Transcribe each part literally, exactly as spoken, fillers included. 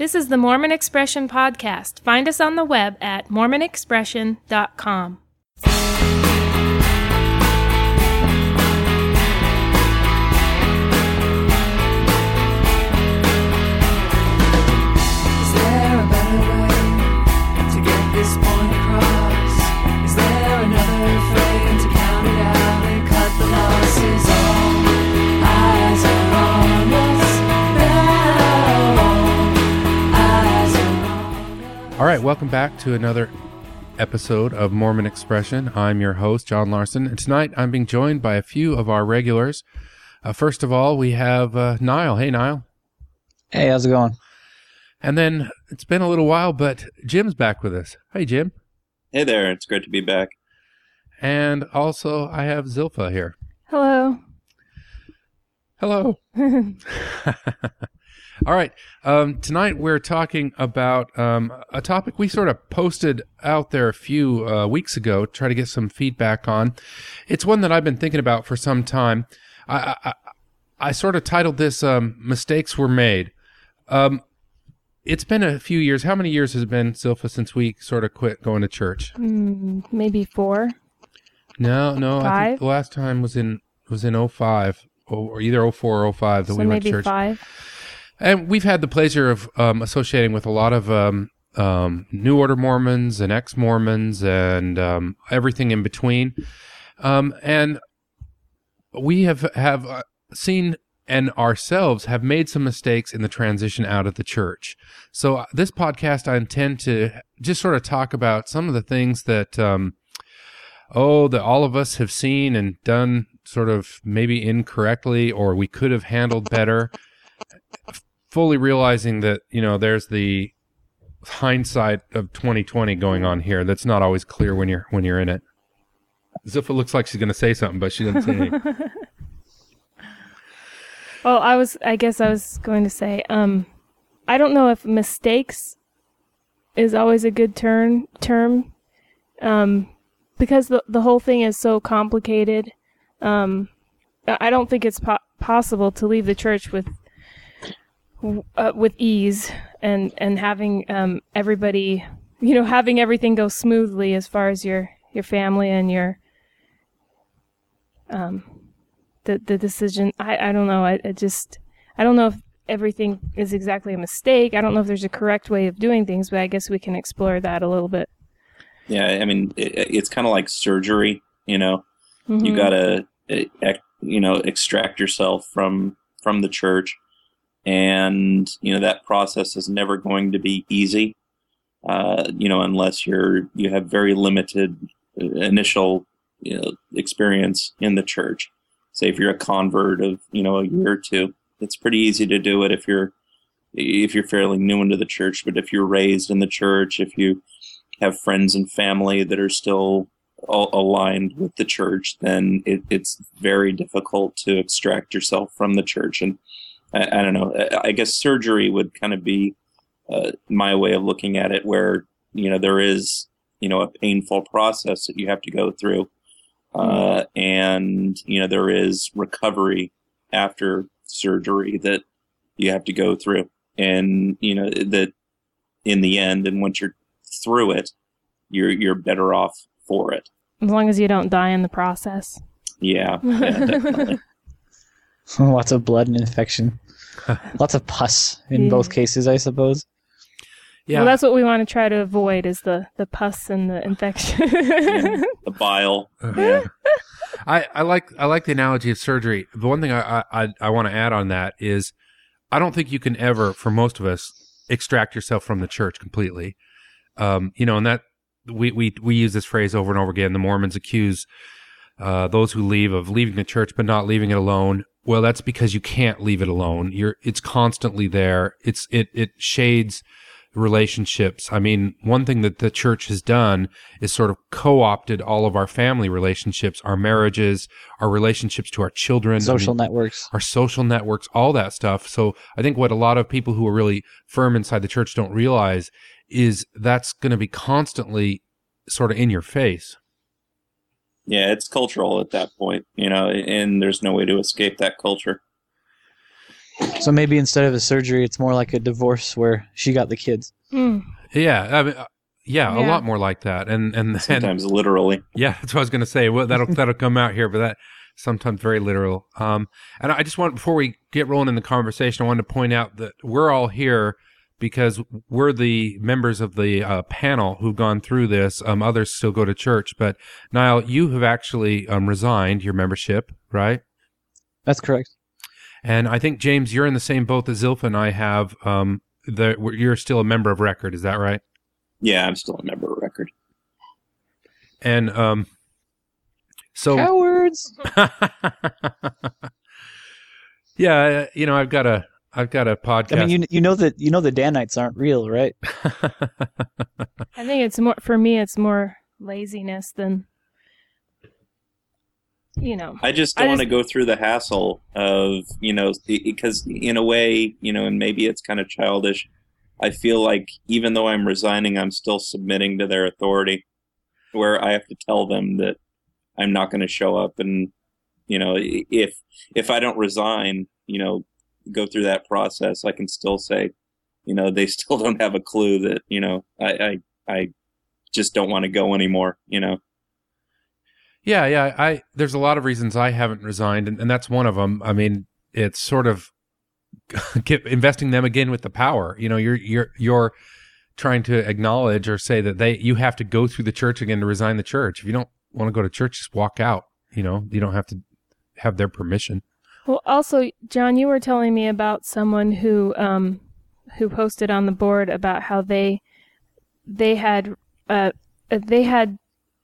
This is the Mormon Expression Podcast. Find us on the web at mormon expression dot com. All right, welcome back to another episode of Mormon Expression. I'm your host, John Larson, and tonight I'm being joined by a few of our regulars. Uh, first of all, we have uh, Niall. Hey, Niall. Hey, how's it going? And then it's been a little while, but Jim's back with us. Hey, Jim. Hey there. It's great to be back. And also, I have Zilpha here. Hello. Hello. All right. Um, tonight we're talking about um, a topic we sort of posted out there a few uh, weeks ago to try to get some feedback on. It's one that I've been thinking about for some time. I I, I sort of titled this um, "Mistakes Were Made." Um, it's been a few years. How many years has it been, Zilpha, since we sort of quit going to church? Mm, maybe four. No, no. Five? I think the last time was in was in oh five, or either oh four or oh five that So we went to maybe church. five. And we've had the pleasure of um, associating with a lot of um, um, New Order Mormons and ex-Mormons and um, everything in between. Um, and we have, have uh, seen and ourselves have made some mistakes in the transition out of the church. So uh, this podcast, I intend to just sort of talk about some of the things that, um, oh, that all of us have seen and done sort of maybe incorrectly, or we could have handled better. Fully realizing that, you know, there's the hindsight of twenty twenty going on here. That's not always clear when you're when you're in it. Zilpha looks like she's going to say something, but she doesn't say anything. Well, I was, I guess I was going to say, um, I don't know if mistakes is always a good term, term, um, because the the whole thing is so complicated. Um, I don't think it's po- possible to leave the church with Uh, with ease and and having um, everybody, you know, having everything go smoothly as far as your your family and your um the the decision. I, I don't know. I, I just I don't know if everything is exactly a mistake. I don't know if there's a correct way of doing things, but I guess we can explore that a little bit. Yeah, I mean, it, it's kind of like surgery. You know, Mm-hmm. you gotta, you know, extract yourself from from the church. And, you know, that process is never going to be easy, uh, you know, unless you're, you have very limited initial, you know, experience in the church. Say if you're a convert of, you know, a year or two, it's pretty easy to do it if you're, if you're fairly new into the church. But if you're raised in the church, if you have friends and family that are still all aligned with the church, then it, it's very difficult to extract yourself from the church. And I, I don't know. I guess surgery would kind of be uh, my way of looking at it, where, you know, there is, you know, a painful process that you have to go through. Uh, and, you know, there is recovery after surgery that you have to go through. And, you know, that in the end, and once you're through it, you're, you're better off for it. As long as you don't die in the process. Yeah, yeah, definitely. Lots of blood and infection. Lots of pus in Yeah. both cases, I suppose. Yeah. Well, that's what we want to try to avoid, is the, the pus and the infection. Yeah, the bile. Yeah. I, I like I like the analogy of surgery. The one thing I I, I want to add on that is I don't think you can ever, for most of us, extract yourself from the church completely. Um, you know, and that we, we, we use this phrase over and over again. The Mormons accuse uh, those who leave of leaving the church but not leaving it alone. Well, that's because you can't leave it alone. You're it's constantly there. It's it it shades relationships. I mean, one thing that the church has done is sort of co-opted all of our family relationships, our marriages, our relationships to our children, Social I mean, networks. our social networks, all that stuff. So I think what a lot of people who are really firm inside the church don't realize is that's going to be constantly sort of in your face. Yeah, it's cultural at that point, you know, and there's no way to escape that culture. So maybe instead of a surgery, it's more like a divorce where she got the kids. Mm. Yeah, I mean, uh, yeah, Yeah. a lot more like that. And and, and Sometimes literally. yeah, that's what I was going to say. Well, that'll that'll come out here, but that sometimes very literal. Um, and I just want before we get rolling in the conversation, I wanted to point out that we're all here because we're the members of the uh, panel who've gone through this. Um, others still go to church, but Niall, you have actually um, resigned your membership, right? That's correct. And I think James, you're in the same boat that Zilpha and I have. Um, the, you're still a member of Record, is that right? Yeah, I'm still a member of Record. And um, so, Cowards. yeah, you know, I've got a, I've got a podcast. I mean, you you know that you know the Danites aren't real, right? I think it's more for me. It's more laziness than you know. I just I don't want just- to go through the hassle of, you know, because in a way, you know, and maybe it's kind of childish. I feel like even though I'm resigning, I'm still submitting to their authority, where I have to tell them that I'm not going to show up. And, you know, if if I don't resign, you know, go through that process, I can still say, you know, they still don't have a clue that, you know, I I, I just don't want to go anymore, you know. Yeah, yeah. I there's a lot of reasons I haven't resigned, and, and that's one of them. I mean, it's sort of get, investing them again with the power. You know, you're you're you're trying to acknowledge or say that they you have to go through the church again to resign the church. If you don't want to go to church, just walk out. You know, you don't have to have their permission. Well, also, John, you were telling me about someone who um, who posted on the board about how they they had uh, they had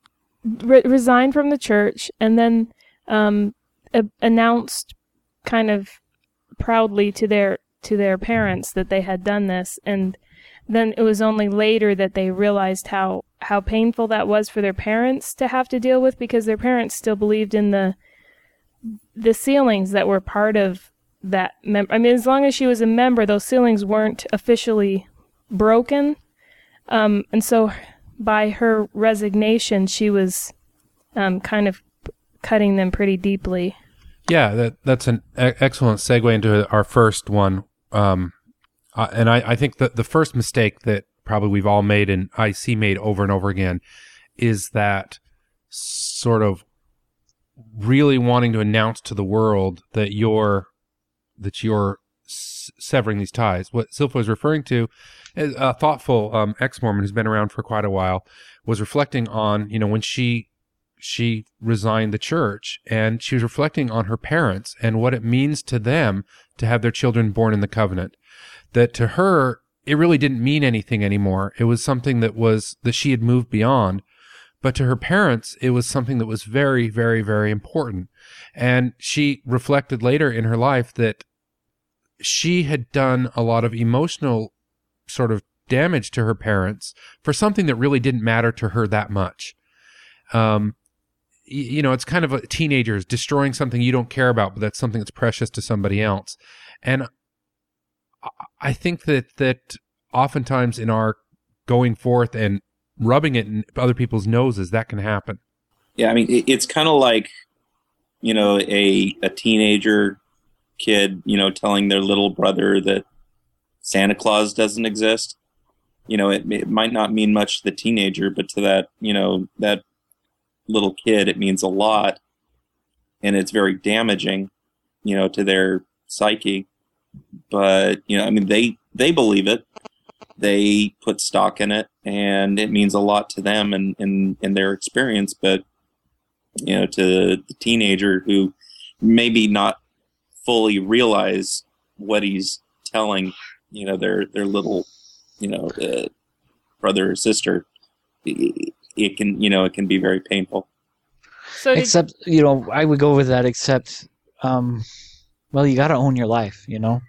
re- resigned from the church and then um, a- announced kind of proudly to their to their parents that they had done this, and then it was only later that they realized how how painful that was for their parents to have to deal with, because their parents still believed in the the sealings that were part of that mem- I mean, as long as she was a member, those sealings weren't officially broken. Um, and so by her resignation, she was um, kind of cutting them pretty deeply. Yeah, that that's an e- excellent segue into our first one. Um, uh, and I, I think that the first mistake that probably we've all made and I see made over and over again is that sort of really wanting to announce to the world that you're that you're s- severing these ties. What Zilpha was referring to, is a thoughtful um, ex-Mormon who's been around for quite a while, was reflecting on, you know, when she she resigned the church, and she was reflecting on her parents and what it means to them to have their children born in the covenant. That to her, it really didn't mean anything anymore. It was something that was that she had moved beyond. But to her parents, it was something that was very, very, very important. And she reflected later in her life that she had done a lot of emotional sort of damage to her parents for something that really didn't matter to her that much. Um, y- you know, it's kind of a teenagers destroying something you don't care about, but that's something that's precious to somebody else. And I- I think that that oftentimes in our going forth and rubbing it in other people's noses, that can happen. Yeah, I mean, it, it's kind of like, you know, a a teenager kid, you know, telling their little brother that Santa Claus doesn't exist. You know, it, it might not mean much to the teenager, but to that, you know, that little kid, it means a lot, and it's very damaging, you know, to their psyche. But, you know, I mean, they they believe it. They put stock in it, and it means a lot to them and in, in their experience. But, you know, to the teenager who maybe not fully realize what he's telling, you know, their their little, you know, uh, brother or sister, it, it can, you know, it can be very painful. So did, Except, you know, I would go with that. Except, um, well, you got to own your life. You know,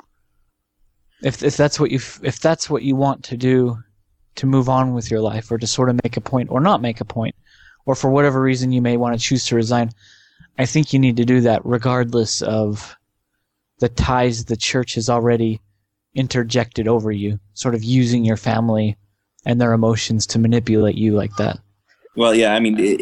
if if that's what you if that's what you want to do, to move on with your life, or to sort of make a point or not make a point, or for whatever reason you may want to choose to resign, I think you need to do that regardless of the ties the church has already interjected over you, sort of using your family and their emotions to manipulate you like that. Well, yeah, I mean, it,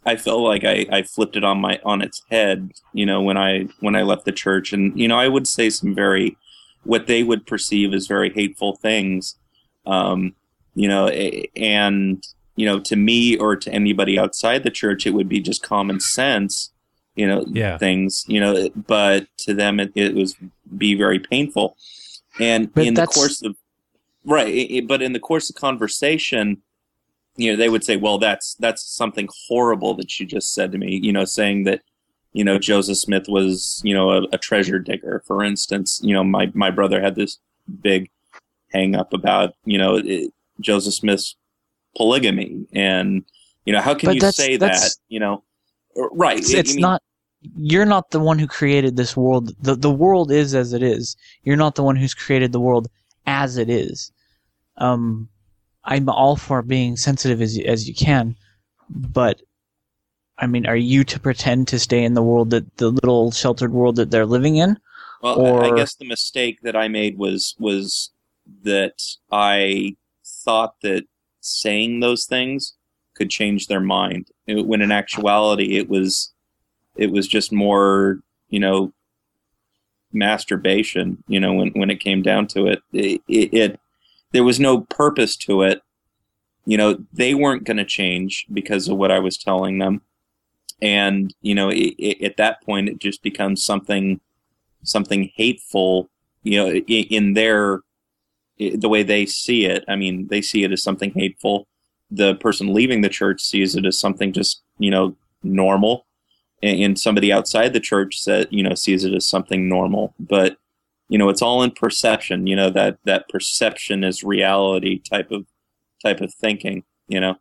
I felt like I, I flipped it on my on its head, you know, when I when I left the church, and you know, I would say some very what they would perceive as very hateful things, um, you know, and you know, to me or to anybody outside the church, it would be just common sense, you know, yeah. things, you know, but to them it, it was be very painful, and but in the course of right, it, but in the course of conversation, you know, they would say, well, that's that's something horrible that you just said to me, you know, saying that, you know, Joseph Smith was, you know, a, a treasure digger, for instance. You know, my, my brother had this big hang up about, you know, it, Joseph Smith's polygamy. And, you know, how can but you that's, say that's, that, you know? Right. It's, it, it's I mean, not, you're not the one who created this world. The, the world is as it is. You're not the one who's created the world as it is. Um, I'm all for being sensitive as you, as you can, but I mean, are you to pretend to stay in the world that the little sheltered world that they're living in? Well, or... I guess the mistake that I made was was that I thought that saying those things could change their mind, when in actuality it was it was just more, you know, masturbation. You know, when when it came down to it, it, it, it there was no purpose to it. You know, they weren't going to change because of what I was telling them. And, you know, it, it, at that point, it just becomes something, something hateful, you know, in, in their, the way they see it. I mean, they see it as something hateful. The person leaving the church sees it as something just, you know, normal. And, and somebody outside the church said, you know, sees it as something normal. But, you know, it's all in perception, you know, that, that perception is reality type of, type of thinking, you know.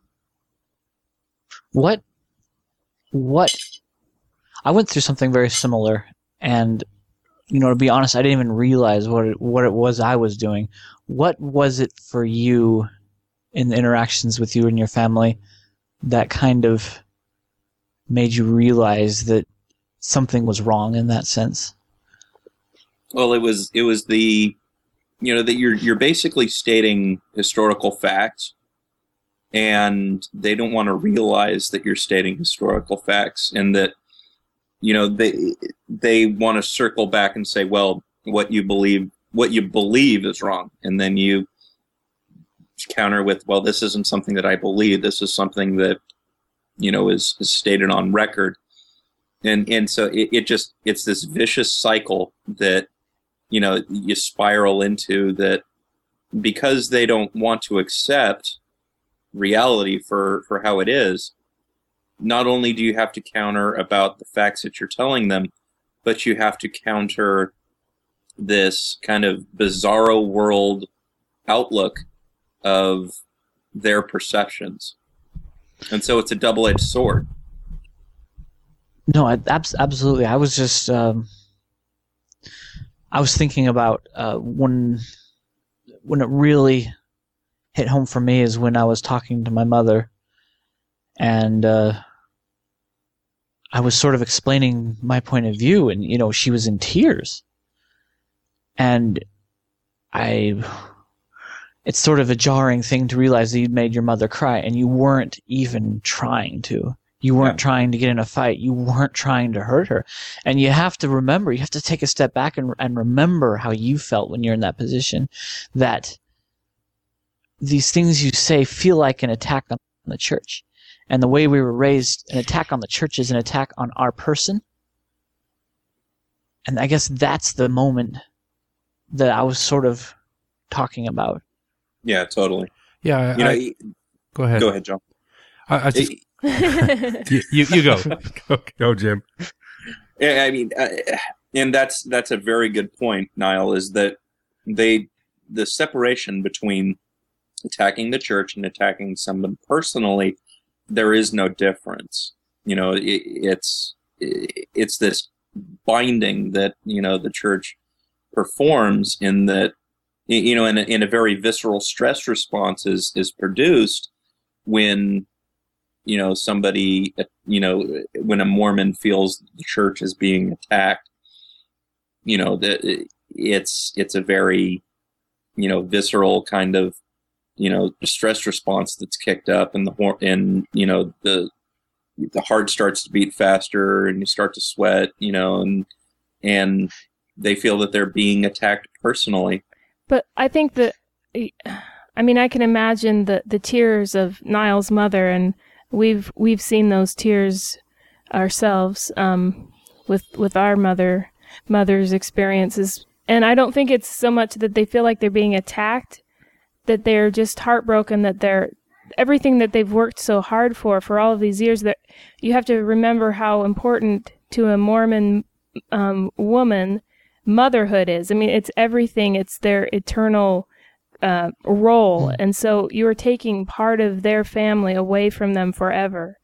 What, what, I went through something very similar, and, you know, to be honest, I didn't even realize what it, what it was I was doing. What was it for you in the interactions with you and your family that kind of made you realize that something was wrong in that sense? Well, it was it was the, you know, that you're you're basically stating historical facts, and they don't want to realize that you're stating historical facts, and that, you know, they they want to circle back and say, well, what you believe what you believe is wrong, and then you counter with, well, this isn't something that I believe. This is something that, you know, is, is stated on record. And and so it, it just, it's this vicious cycle that, you know, you spiral into, that because they don't want to accept reality for, for how it is, not only do you have to counter about the facts that you're telling them, but you have to counter this kind of bizarro world outlook of their perceptions. And so it's a double-edged sword. No, I, abs- absolutely. I was just, um, I was thinking about uh, when, when it really hit home for me is when I was talking to my mother, and uh, I was sort of explaining my point of view, and, you know, she was in tears. And I, it's sort of a jarring thing to realize that you'd made your mother cry, and you weren't even trying to. You weren't yeah. trying to get in a fight. You weren't trying to hurt her. And you have to remember, you have to take a step back and, and remember how you felt when you're in that position, that these things you say feel like an attack on the church. And the way we were raised, an attack on the church is an attack on our person. And I guess that's the moment that I was sort of talking about. Yeah, totally. Yeah, you I, know, go ahead. Go ahead, John. I, I just, you, you, you go. go, go, Jim. Yeah, I mean, uh, and that's that's a very good point, Niall. Is that they the separation between attacking the church and attacking someone personally, there is no difference. You know, it, it's it, it's this binding that, you know, the church performs, in that, you know, in a, in a very visceral stress response is is produced when, you know, somebody, you know, when a Mormon feels the church is being attacked. You know, that it's it's a very, you know, visceral kind of, you know, stress response that's kicked up, and the and you know the the heart starts to beat faster and you start to sweat, you know, and and they feel that they're being attacked personally. But I think that, I mean, I can imagine the, the tears of Niall's mother, and we've we've seen those tears ourselves um, with with our mother mother's experiences. And I don't think it's so much that they feel like they're being attacked, that they're just heartbroken that they're everything that they've worked so hard for for all of these years. That you have to remember how important to a Mormon um, woman motherhood is. I mean, it's everything. It's their eternal uh, role, and so you are taking part of their family away from them forever.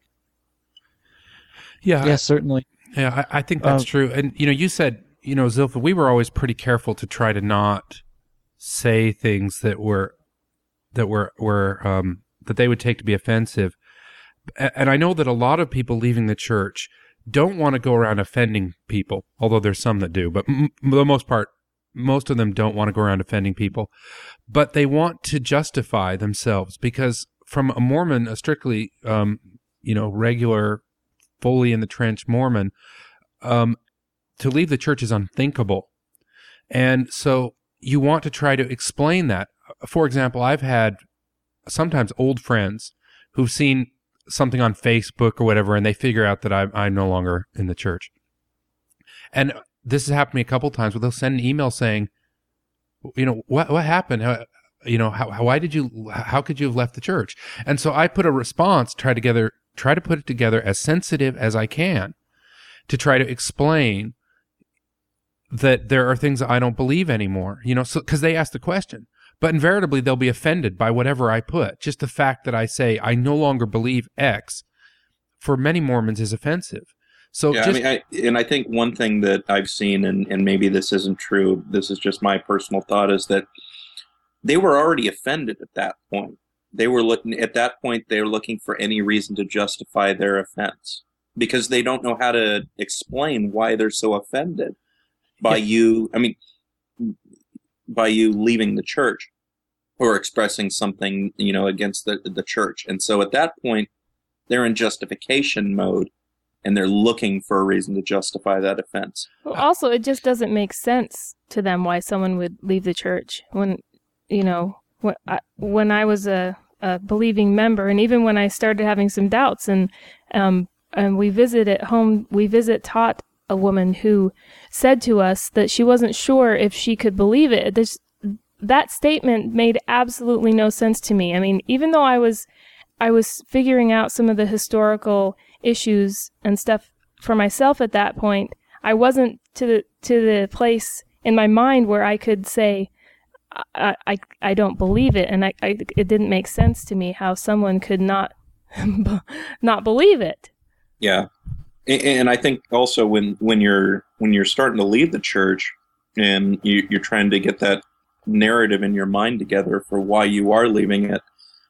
Yeah, yeah, certainly. Yeah, I, I think that's Um, true. And you know, you said, you know, Zilpha, we were always pretty careful to try to not say things that were that were were um, that they would take to be offensive. A- And I know that a lot of people leaving the church don't want to go around offending people, although there's some that do, but m- for the most part, most of them don't want to go around offending people. But they want to justify themselves, because from a Mormon, a strictly, um, you know, regular, fully in the trench Mormon, um, to leave the church is unthinkable. And so you want to try to explain that. For example, I've had sometimes old friends who've seen something on Facebook or whatever, and they figure out that I'm, I'm no longer in the church. And this has happened to me a couple of times where they'll send an email saying, you know, what what happened? How, you know, how, how why did you how could you have left the church? And so I put a response, try together, try to put it together as sensitive as I can to try to explain that there are things that I don't believe anymore. You know, so because they asked the question. But invariably, they'll be offended by whatever I put. Just the fact that I say I no longer believe X, for many Mormons, is offensive. So, Yeah, just, I mean, I, and I think one thing that I've seen, and, and maybe this isn't true, this is just my personal thought, is that they were already offended at that point. They were looking at that point. They were looking for any reason to justify their offense, because they don't know how to explain why they're so offended by Yeah. you. I mean, by you leaving the church or expressing something, you know, against the the church. And so at that point, they're in justification mode, and they're looking for a reason to justify that offense. Well, also, it just doesn't make sense to them why someone would leave the church when, you know, when I, when I was a, a believing member, and even when I started having some doubts, and um, and we visit at home, we visit taught a woman who said to us that she wasn't sure if she could believe it. This, that statement made absolutely no sense to me. I mean, even though I was, I was figuring out some of the historical issues and stuff for myself at that point, I wasn't to the to the place in my mind where I could say, I I, I don't believe it, and I, I it didn't make sense to me how someone could not not believe it. Yeah. And I think also when, when you're when you're starting to leave the church, and you, you're trying to get that narrative in your mind together for why you are leaving it,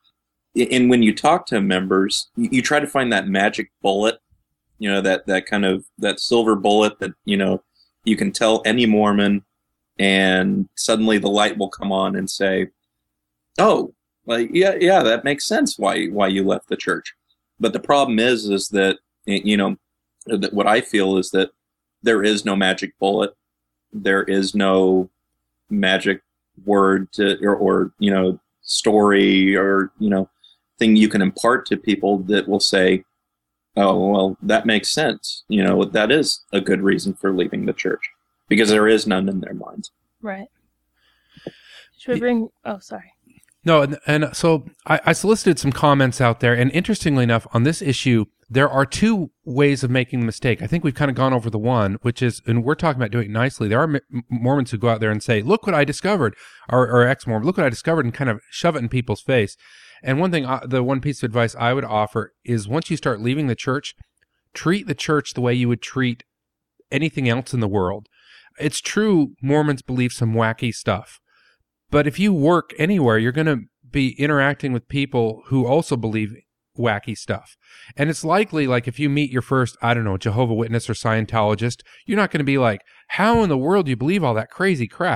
and when you talk to members, you, you try to find that magic bullet, you know, that, that kind of that silver bullet that, you know, you can tell any Mormon, and suddenly the light will come on and say, "Oh, like yeah, yeah, that makes sense why why you left the church." But the problem is, is that, you know, that what I feel is that there is no magic bullet. There is no magic word to, or, or, you know, story or, you know, thing you can impart to people that will say, "Oh, well, that makes sense. You know, that is a good reason for leaving the church," because there is none in their minds. Right. Should we bring? Oh, sorry. No, and, and so I, I solicited some comments out there, and interestingly enough, on this issue, there are two ways of making the mistake. I think we've kind of gone over the one, which is, and we're talking about doing it nicely. There are M- Mormons who go out there and say, "Look what I discovered," or, or ex-Mormon, "Look what I discovered," and kind of shove it in people's face. And one thing, I, the one piece of advice I would offer is, once you start leaving the church, treat the church the way you would treat anything else in the world. It's true, Mormons believe some wacky stuff. But if you work anywhere, you're going to be interacting with people who also believe wacky stuff. And it's likely, like, if you meet your first, I don't know, Jehovah's Witness or Scientologist, you're not going to be like, "How in the world do you believe all that crazy crap?"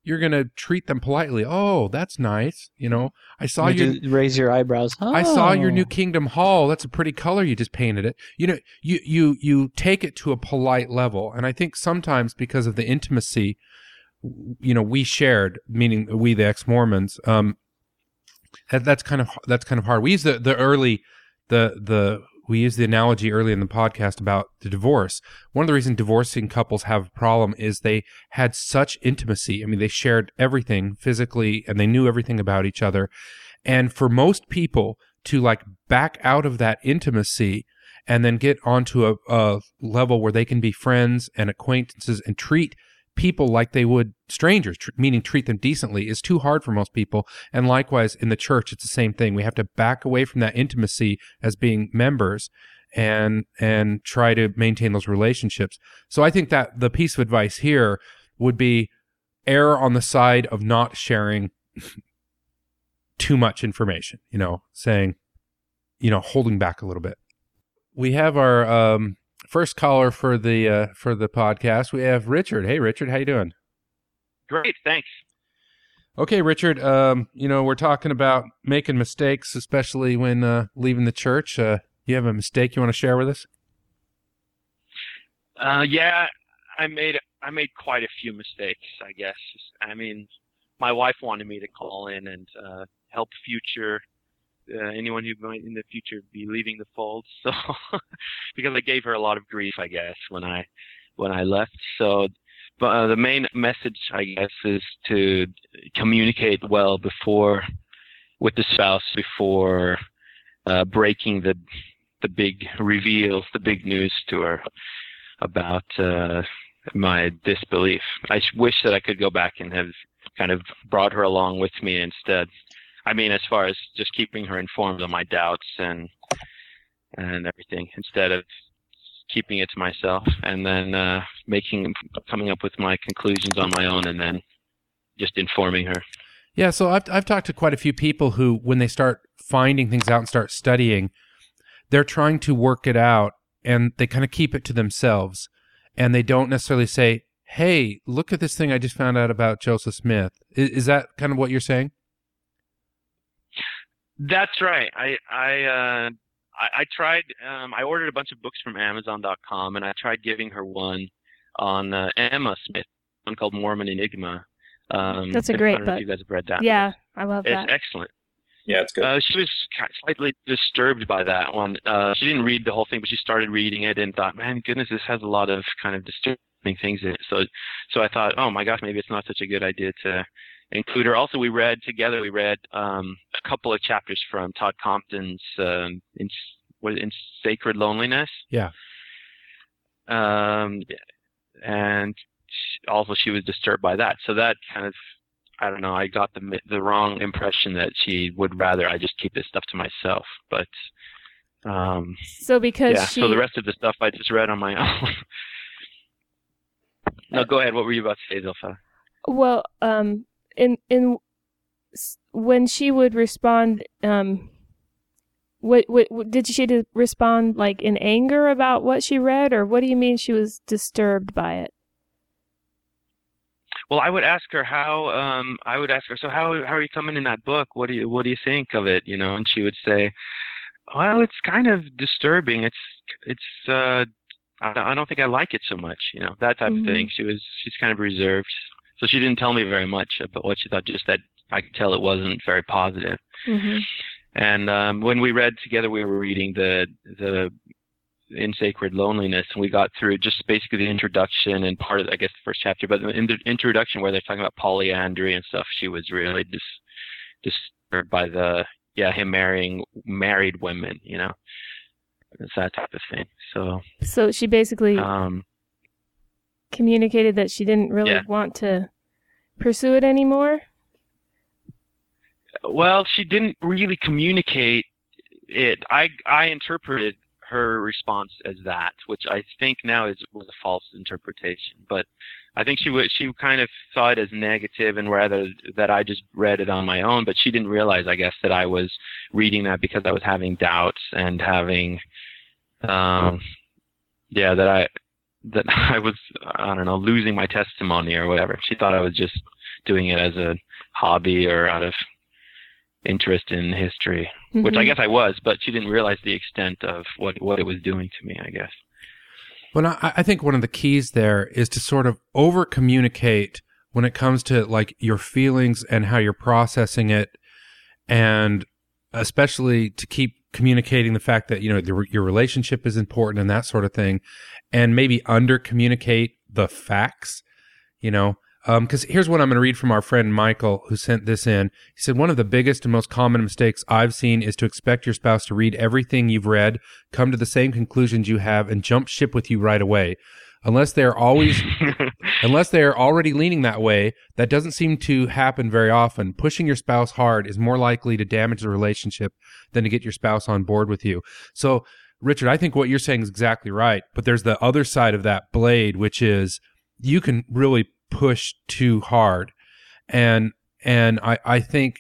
you're going to treat them politely. Oh, that's nice. You know, I saw You you. do raise your eyebrows. Oh. I saw your new Kingdom Hall. That's a pretty color. You just painted it. You know, you, you, you take it to a polite level. And I think sometimes because of the intimacy, you know, we shared, meaning we, the ex-Mormons, um, that, that's kind of, that's kind of hard. We use the, the early, the, the, we use the analogy early in the podcast about the divorce. One of the reasons divorcing couples have a problem is they had such intimacy. I mean, they shared everything physically and they knew everything about each other. And for most people to like back out of that intimacy and then get onto a, a level where they can be friends and acquaintances and treat people like they would strangers, tr- meaning treat them decently, is too hard for most people. And likewise, in the church, it's the same thing. We have to back away from that intimacy as being members and and try to maintain those relationships. So I think that the piece of advice here would be err on the side of not sharing too much information, you know, saying, you know, holding back a little bit. We have our um, first caller for the uh, for the podcast. We have Richard. Hey, Richard, how you doing? Great, thanks. Okay, Richard. Um, you know, we're talking about making mistakes, especially when uh, leaving the church. Uh, you have a mistake you want to share with us? Uh, yeah, I made I made quite a few mistakes, I guess. I mean, my wife wanted me to call in and uh, help future uh, anyone who might in the future be leaving the fold. So, because I gave her a lot of grief, I guess, when I when I left. So, but uh, the main message, I guess, is to communicate well before with the spouse before uh, breaking the the big reveals, the big news to her about uh, my disbelief. I wish that I could go back and have kind of brought her along with me instead. I mean, as far as just keeping her informed of my doubts and and everything, instead of keeping it to myself and then uh, making coming up with my conclusions on my own and then just informing her. Yeah, so I've I've talked to quite a few people who, when they start finding things out and start studying, they're trying to work it out and they kind of keep it to themselves, and they don't necessarily say, "Hey, look at this thing I just found out about Joseph Smith." Is, is that kind of what you're saying? That's right. I I uh, I, I tried. Um, I ordered a bunch of books from Amazon dot com, and I tried giving her one on uh, Emma Smith, one called Mormon Enigma. Um, That's a great I don't know book. if you guys have read that. Yeah, I love It's that. excellent. Yeah, it's good. Uh, she was kind of slightly disturbed by that one. Uh, she didn't read the whole thing, but she started reading it and thought, "Man, goodness, this has a lot of kind of disturbing things in it." So, so I thought, "Oh my gosh, maybe it's not such a good idea to include her." Also, we read together. We read um, a couple of chapters from Todd Compton's um, in, what, in Sacred Loneliness. Yeah. Um, and she, also, she was disturbed by that. So that kind of, I don't know, I got the the wrong impression that she would rather I just keep this stuff to myself. But um, So because yeah, she so the rest of the stuff I just read on my own. No, go ahead. What were you about to say, Zilpha? well, um, in in s- when she would respond, um, what what what- did she do- respond like in anger about what she read, or what do you mean she was disturbed by it? Well, I would ask her how. Um, I would ask her, so how how are you coming in that book? What do you what do you think of it? You know, and she would say, "Well, it's kind of disturbing. It's it's. Uh, I don't I don't think I like it so much. You know, that type Mhm. of thing." She was she's kind of reserved, so she didn't tell me very much about what she thought. Just that I could tell it wasn't very positive. Mm-hmm. And um, when we read together, we were reading the the In Sacred Loneliness, and we got through just basically the introduction and part of, I guess, the first chapter. But in the introduction, where they're talking about polyandry and stuff, she was really dis disturbed by the yeah him marrying married women. You know, it's that type of thing. So So she basically um, communicated that she didn't really Yeah. want to pursue it anymore. well, she didn't really communicate it. I I interpreted her response as that, which I think now is was a false interpretation. But I think she was she kind of saw it as negative, and rather that I just read it on my own. But she didn't realize, I guess, that I was reading that because I was having doubts and having, um, yeah, that I that I was I don't know losing my testimony or whatever. She thought I was just doing it as a hobby or out of interest in history, Mm-hmm. which I guess I was, but she didn't realize the extent of what, what it was doing to me, I guess. Well, I, I think one of the keys there is to sort of over communicate when it comes to like your feelings and how you're processing it, and especially to keep communicating the fact that, you know, the, your relationship is important and that sort of thing, and maybe under communicate the facts, you know. Because um, here's what I'm going to read from our friend Michael, who sent this in. He said, one of the biggest and most common mistakes I've seen is to expect your spouse to read everything you've read, come to the same conclusions you have, and jump ship with you right away. Unless they're always, unless they're already leaning that way, that doesn't seem to happen very often. Pushing your spouse hard is more likely to damage the relationship than to get your spouse on board with you. So, Richard, I think what you're saying is exactly right. But there's the other side of that blade, which is you can really push too hard, and and I, I think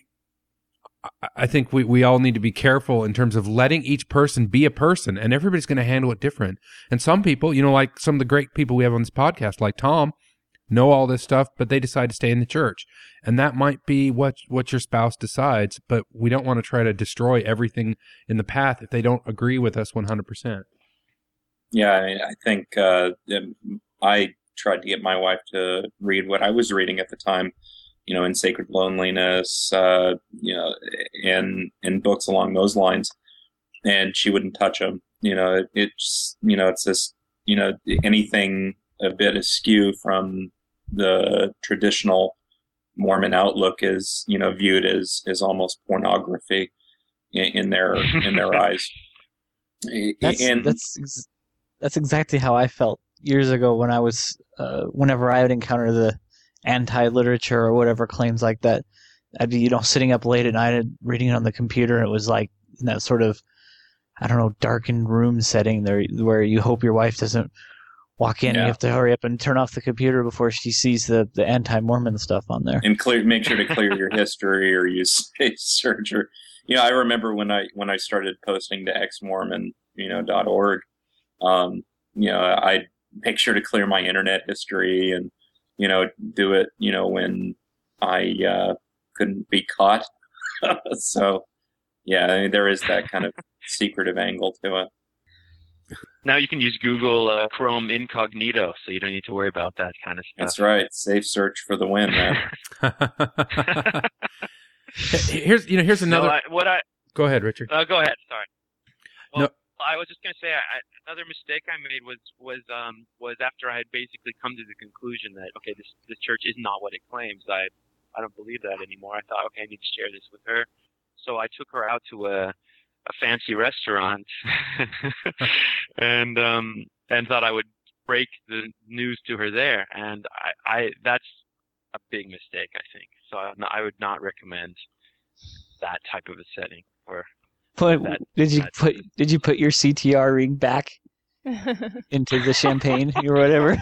I think we, we all need to be careful in terms of letting each person be a person, and everybody's going to handle it different. And some people, you know, like some of the great people we have on this podcast, like Tom, know all this stuff, but they decide to stay in the church, and that might be what what your spouse decides. But we don't want to try to destroy everything in the path if they don't agree with us one hundred percent. Yeah, I, mean, I think uh, I. tried to get my wife to read what I was reading at the time, you know, in Sacred Loneliness, uh, you know, and and books along those lines, and she wouldn't touch them. You know, it, it's you know, it's this, you know, anything a bit askew from the traditional Mormon outlook is, you know, viewed as as almost pornography in, in their in their eyes. That's and that's ex- that's exactly how I felt years ago when I was, uh, whenever I would encounter the anti-literature or whatever claims like that, I'd be, you know, sitting up late at night and reading it on the computer, and it was like in that sort of, I don't know, darkened room setting there where you hope your wife doesn't walk in. Yeah. And you have to hurry up and turn off the computer before she sees the, the anti-Mormon stuff on there. And clear, make sure to clear your history or use space search. Or, you know, I remember when I when I started posting to ex mormon you know, dot org, um, you know, I make sure to clear my internet history and, you know, do it, you know, when I uh, couldn't be caught. So, yeah, I mean, there is that kind of secretive angle to it. Now you can use Google uh, Chrome Incognito, so you don't need to worry about that kind of stuff. That's right. Safe search for the win, man. here's, you know, here's another. No, I, what I Go ahead, Richard. Uh, go ahead. Sorry. Well, No. I was just going to say I, another mistake I made was was um was after I had basically come to the conclusion that okay, this this church is not what it claims. I I don't believe that anymore. I thought, okay, I need to share this with her. So I took her out to a a fancy restaurant and um and thought I would break the news to her there. And I, I that's a big mistake, I think. So I, I would not recommend that type of a setting for. Put, that, did you that, put did you put your C T R ring back into the champagne or whatever?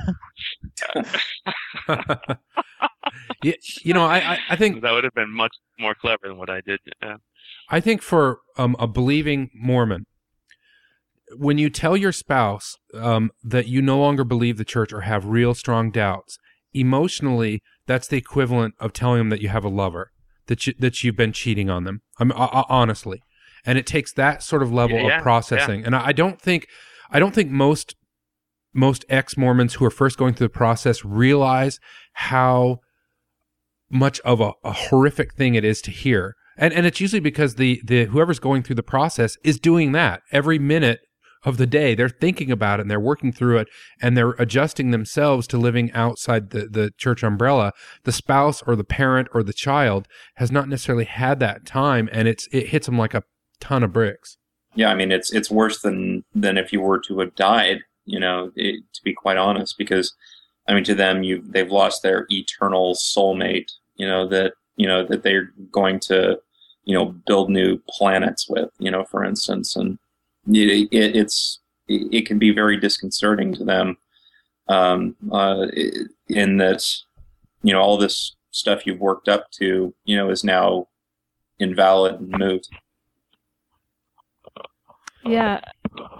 Yeah, you know, I, I, I think that would have been much more clever than what I did. Yeah. I think for um, a believing Mormon, when you tell your spouse um, that you no longer believe the church or have real strong doubts, emotionally, that's the equivalent of telling them that you have a lover, that you, that you've been cheating on them. I mean, honestly. And it takes that sort of level yeah, yeah, of processing. Yeah. And I don't think, I don't think most most ex-Mormons who are first going through the process realize how much of a, a horrific thing it is to hear. And and it's usually because the the whoever's going through the process is doing that every minute of the day. They're thinking about it and they're working through it and they're adjusting themselves to living outside the, the church umbrella. The spouse or the parent or the child has not necessarily had that time, and it's it hits them like a ton of bricks. Yeah, I mean, it's it's worse than than if you were to have died, you know, it, to be quite honest, because I mean, to them, you they've lost their eternal soulmate, you know, that you know that they're going to, you know, build new planets with, you know, for instance, and it, it, it's it, it can be very disconcerting to them, um, uh, in that, you know, all this stuff you've worked up to, you know, is now invalid and moot. Yeah,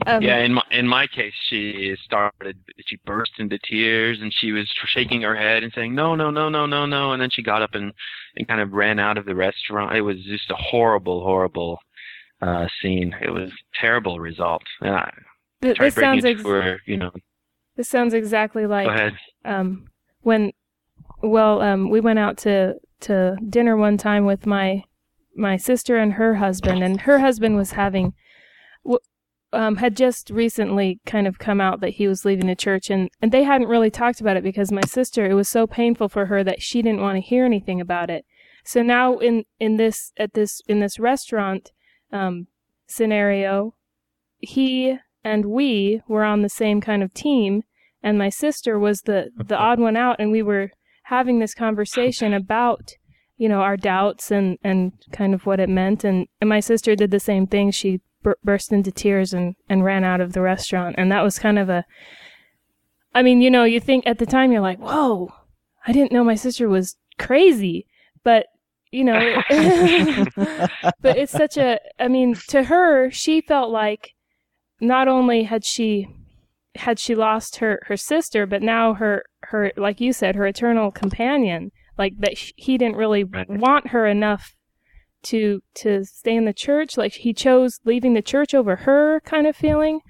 Um, Yeah, in my in my case, she started. She burst into tears, and she was shaking her head and saying, "No, no, no, no, no, no." And then she got up and, and kind of ran out of the restaurant. It was just a horrible, horrible uh, scene. It was a terrible result. And I th- tried this breaking sounds it ex- to her. You know, this sounds exactly go like ahead. um, when, well, um, we went out to, to dinner one time with my my sister and her husband, and her husband was having, w- um, had just recently kind of come out that he was leaving the church, and, and they hadn't really talked about it because my sister, it was so painful for her that she didn't want to hear anything about it. So now in, in this at this in this restaurant um, scenario, he and we were on the same kind of team, and my sister was the, the odd one out, and we were having this conversation about, you know, our doubts and, and kind of what it meant. And, and my sister did the same thing. She bur- burst into tears and, and ran out of the restaurant. And that was kind of a, I mean, you know, you think at the time you're like, whoa, I didn't know my sister was crazy. But, you know, but it's such a, I mean, to her, she felt like not only had she had she lost her, her sister, but now her, her, like you said, her eternal companion, like that sh- he didn't really Right. want her enough to, to stay in the church. Like he chose leaving the church over her kind of feeling.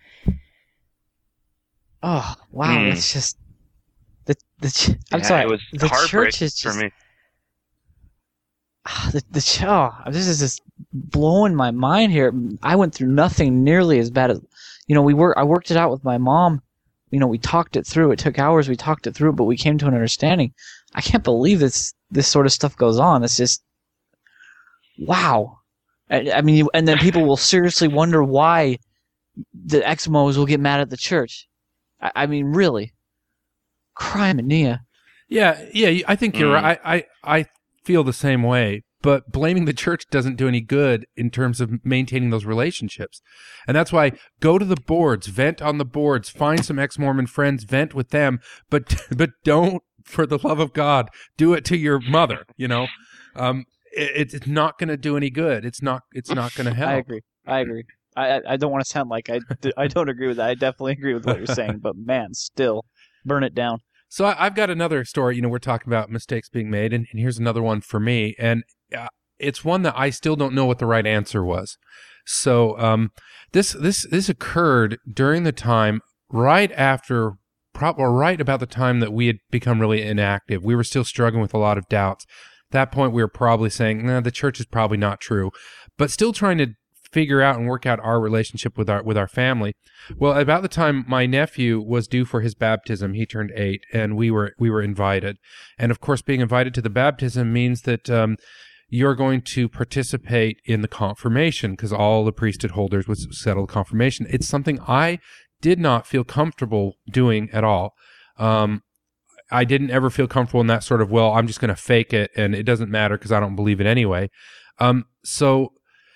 Oh wow, Hmm. it's just the the. ch- I'm Yeah, sorry, it was the church heartbreaking is just for me. ah, the the ch- oh, this is just blowing my mind here. I went through nothing nearly as bad as, you know, we were. I worked it out with my mom. You know, we talked it through. It took hours. We talked it through, but we came to an understanding. I can't believe this this sort of stuff goes on. It's just wow. I, I mean, you, and then people will seriously wonder why the Exmos will get mad at the church. I, I mean, really, criminy. Yeah, yeah, I think you're Mm. right. I, I, I feel the same way, but blaming the church doesn't do any good in terms of maintaining those relationships. And that's why go to the boards, vent on the boards, find some ex-Mormon friends, vent with them, but but don't, for the love of God, do it to your mother, you know? Um, it, it's not going to do any good. It's not it's not going to help. I agree. I agree. I I- I don't want to sound like I, d- I don't agree with that. I definitely agree with what you're saying, but man, still, burn it down. So I, I've got another story. You know, we're talking about mistakes being made, and, and here's another one for me. And uh, it's one that I still don't know what the right answer was. So um, this this this occurred during the time right after, probably right about the time that we had become really inactive. We were still struggling with a lot of doubts. At that point, we were probably saying, "Nah, the church is probably not true," but still trying to figure out and work out our relationship with our with our family. Well, about the time my nephew was due for his baptism, he turned eight, and we were we were invited. And of course, being invited to the baptism means that um, you're going to participate in the confirmation, because all the priesthood holders would settle the confirmation. It's something I did not feel comfortable doing at all. Um, I didn't ever feel comfortable in that sort of, well, I'm just going to fake it, and it doesn't matter because I don't believe it anyway. Um, so.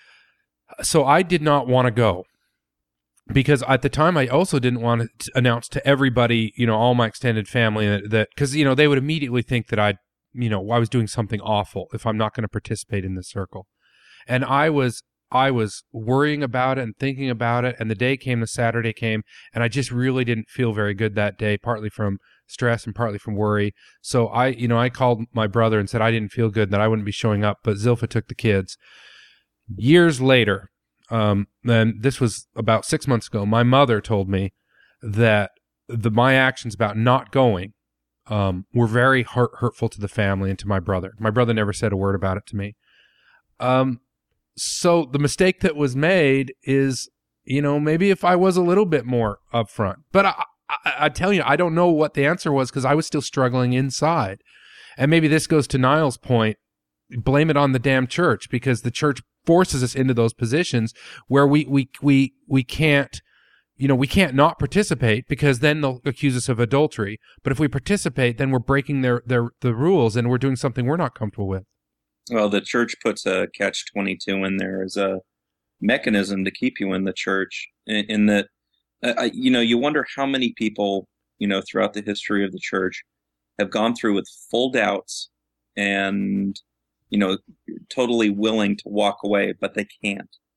So I did not want to go, because at the time I also didn't want to announce to everybody, you know, all my extended family that, because, you know, they would immediately think that I, you know, I was doing something awful if I'm not going to participate in this circle. And I was, I was worrying about it and thinking about it. And the day came, the Saturday came, and I just really didn't feel very good that day, partly from stress and partly from worry. So I, you know, I called my brother and said I didn't feel good, that I wouldn't be showing up, but Zilpha took the kids. Years later, um, and this was about six months ago, my mother told me that the my actions about not going um, were very hurt, hurtful to the family and to my brother. My brother never said a word about it to me. Um, so the mistake that was made is, you know, maybe if I was a little bit more upfront. But I, I, I tell you, I don't know what the answer was, because I was still struggling inside. And maybe this goes to Niall's point. Blame it on the damn church, because the church forces us into those positions where we we we we can't, you know, we can't not participate, because then they'll accuse us of adultery. But if we participate, then we're breaking their their the rules, and we're doing something we're not comfortable with. Well, the church puts a catch twenty-two in there as a mechanism to keep you in the church, in, in that, uh, you know, you wonder how many people, you know, throughout the history of the church have gone through with full doubts and, you know, totally willing to walk away, but they can't.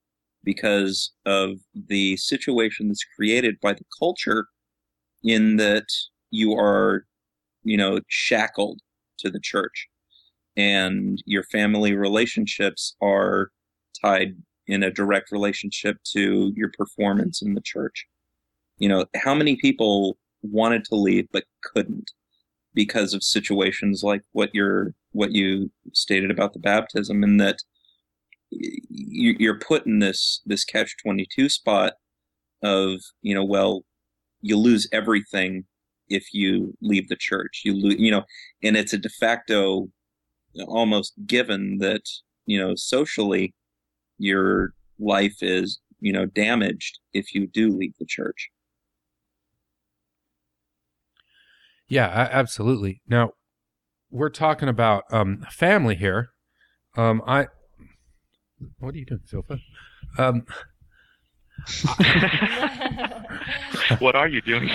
because of the situation that's created by the culture, in that you are, you know, shackled to the church, and your family relationships are tied in a direct relationship to your performance in the church. You know, how many people wanted to leave but couldn't because of situations like what you're what you stated about the baptism, and that you're put in this this catch twenty-two spot of, you know, well, you lose everything if you leave the church. You lose, you know, and it's a de facto almost given that, you know, socially your life is, you know, damaged if you do leave the church. Yeah, a- absolutely. Now, we're talking about um, family here. Um, I, what are you doing, Zilpha? Um, What are you doing?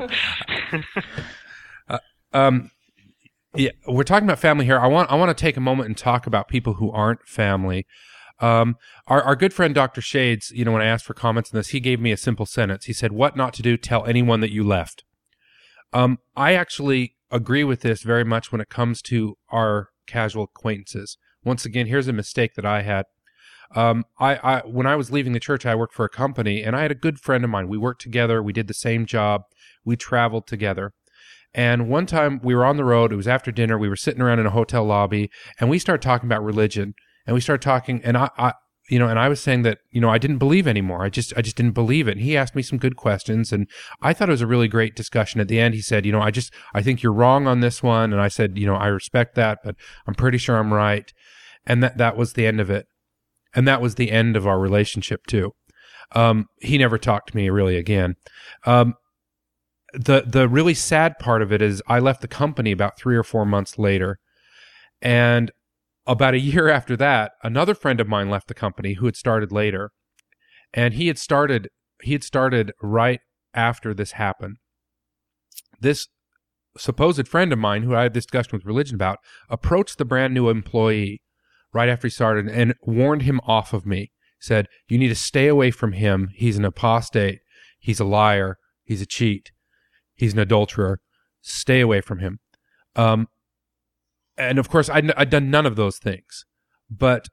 uh, um, yeah, we're talking about family here. I want I want to take a moment and talk about people who aren't family. Um, our our good friend Doctor Shades, you know, when I asked for comments on this, he gave me a simple sentence. He said, "What not to do? Tell anyone that you left." Um, I actually agree with this very much when it comes to our casual acquaintances. Once again, here's a mistake that I had. Um, I, I, when I was leaving the church, I worked for a company, and I had a good friend of mine. We worked together. We did the same job. We traveled together. And one time we were on the road. It was after dinner. We were sitting around in a hotel lobby, and we started talking about religion. And we started talking, and I, I, you know, and I was saying that, you know, I didn't believe anymore. I just, I just didn't believe it. And he asked me some good questions, and I thought it was a really great discussion. At the end, he said, you know, I just, I think you're wrong on this one. And I said, you know, I respect that, but I'm pretty sure I'm right. And that, that was the end of it. And that was the end of our relationship too. Um, he never talked to me really again. Um, the the really sad part of it is I left the company about three or four months later, and about a year after that, another friend of mine left the company who had started later, and he had started he had started right after this happened. This supposed friend of mine, who I had this discussion with religion about, approached the brand new employee right after he started and warned him off of me. Said, you need to stay away from him. He's an apostate. He's a liar. He's a cheat. He's an adulterer. Stay away from him. Um, and of course, I'd, I'd done none of those things, but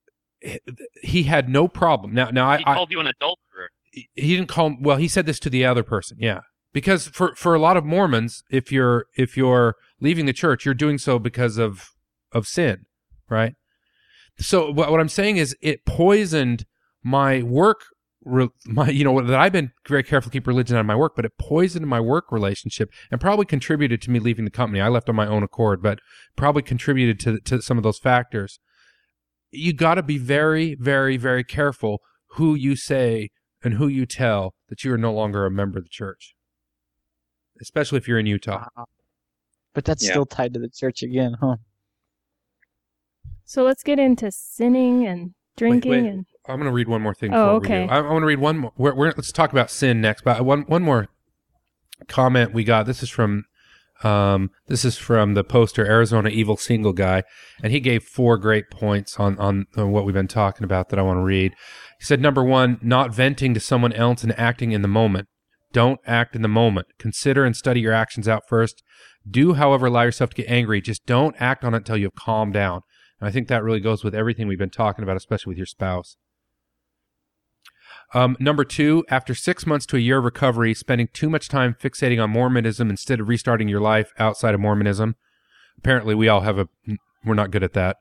he had no problem. Now, now He I, called I, you an adulterer. he didn't call, well, he said this to the other person. Yeah. Because for, for a lot of Mormons, if you're, if you're leaving the church, you're doing so because of, of sin, right? So what, what I'm saying is it poisoned my work, my, you know, that I've been very careful to keep religion out of my work, but it poisoned my work relationship and probably contributed to me leaving the company. I left on my own accord, but probably contributed to, to some of those factors. You got to be very, very, very careful who you say and who you tell that you are no longer a member of the church, especially if you're in Utah. But that's Yeah. still tied to the church again, huh? So let's get into sinning and drinking wait. and I'm going to read one more thing. Oh, before okay. we do. I, I want to read one more. We're, we're, let's talk about sin next. But one one more comment we got. This is from um, this is from the poster Arizona Evil Single Guy, and he gave four great points on, on on what we've been talking about that I want to read. He said, number one, not venting to someone else and acting in the moment. Don't act in the moment. Consider and study your actions out first. Do, however, allow yourself to get angry. Just don't act on it until you've calmed down. And I think that really goes with everything we've been talking about, especially with your spouse. Um, number two, after six months to a year of recovery, spending too much time fixating on Mormonism instead of restarting your life outside of Mormonism. Apparently, we all have a, we're not good at that.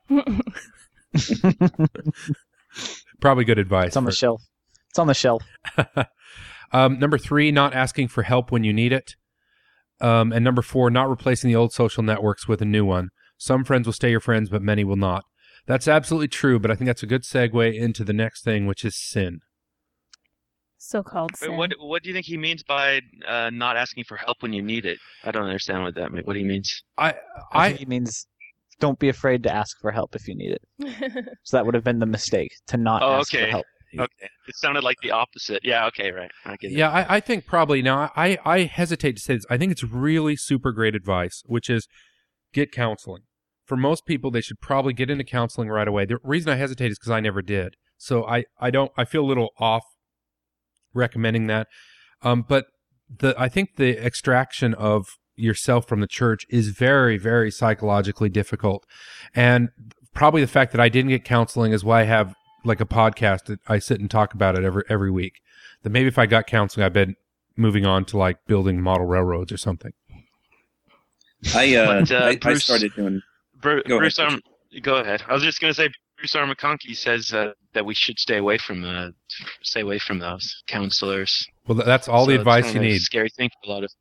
Probably good advice. It's on the for- shelf. It's on the shelf. um, number three, not asking for help when you need it. Um, and number four, not replacing the old social networks with a new one. Some friends will stay your friends, but many will not. That's absolutely true, but I think that's a good segue into the next thing, which is sin. so-called Wait, sin. what What do you think he means by uh, not asking for help when you need it? I don't understand what that mean- what he means. I, I, I, think he means don't be afraid to ask for help if you need it. So that would have been the mistake, to not Oh, ask okay. for help. Okay, it sounded like the opposite. Yeah. Okay. Right. I get it. yeah, I, I think probably now. I, I hesitate to say this. I think it's really super great advice, which is get counseling. For most people, they should probably get into counseling right away. The reason I hesitate is because I never did. So I, I don't, I feel a little off recommending that. Um, but the, I think the extraction of yourself from the church is very, very psychologically difficult. And probably the fact that I didn't get counseling is why I have like a podcast that I sit and talk about it every, every week. That maybe if I got counseling, I've been moving on to like building model railroads or something. I, uh, But, uh, I, I Bruce- started doing, Bru- Go Bruce ahead. Arm- go ahead. I was just going to say, Bruce R. McConkie says uh, that we should stay away from uh, stay away from those counselors. Well, that's all So the it's advice kind you of a need. Scary thing for a lot of.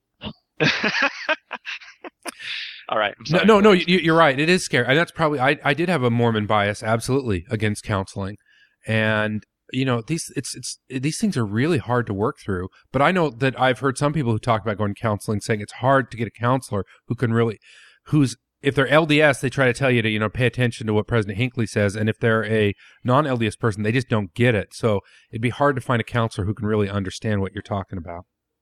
All right. I'm No, sorry. no, no, you, you're right. It is scary. And that's probably, I, I did have a Mormon bias, absolutely, against counseling. And, you know, these, it's, it's, these things are really hard to work through. But I know that I've heard some people who talk about going to counseling saying it's hard to get a counselor who can really, who's, if they're L D S, they try to tell you to, you know, pay attention to what President Hinckley says. And if they're a non-L D S person, they just don't get it. So it'd be hard to find a counselor who can really understand what you're talking about.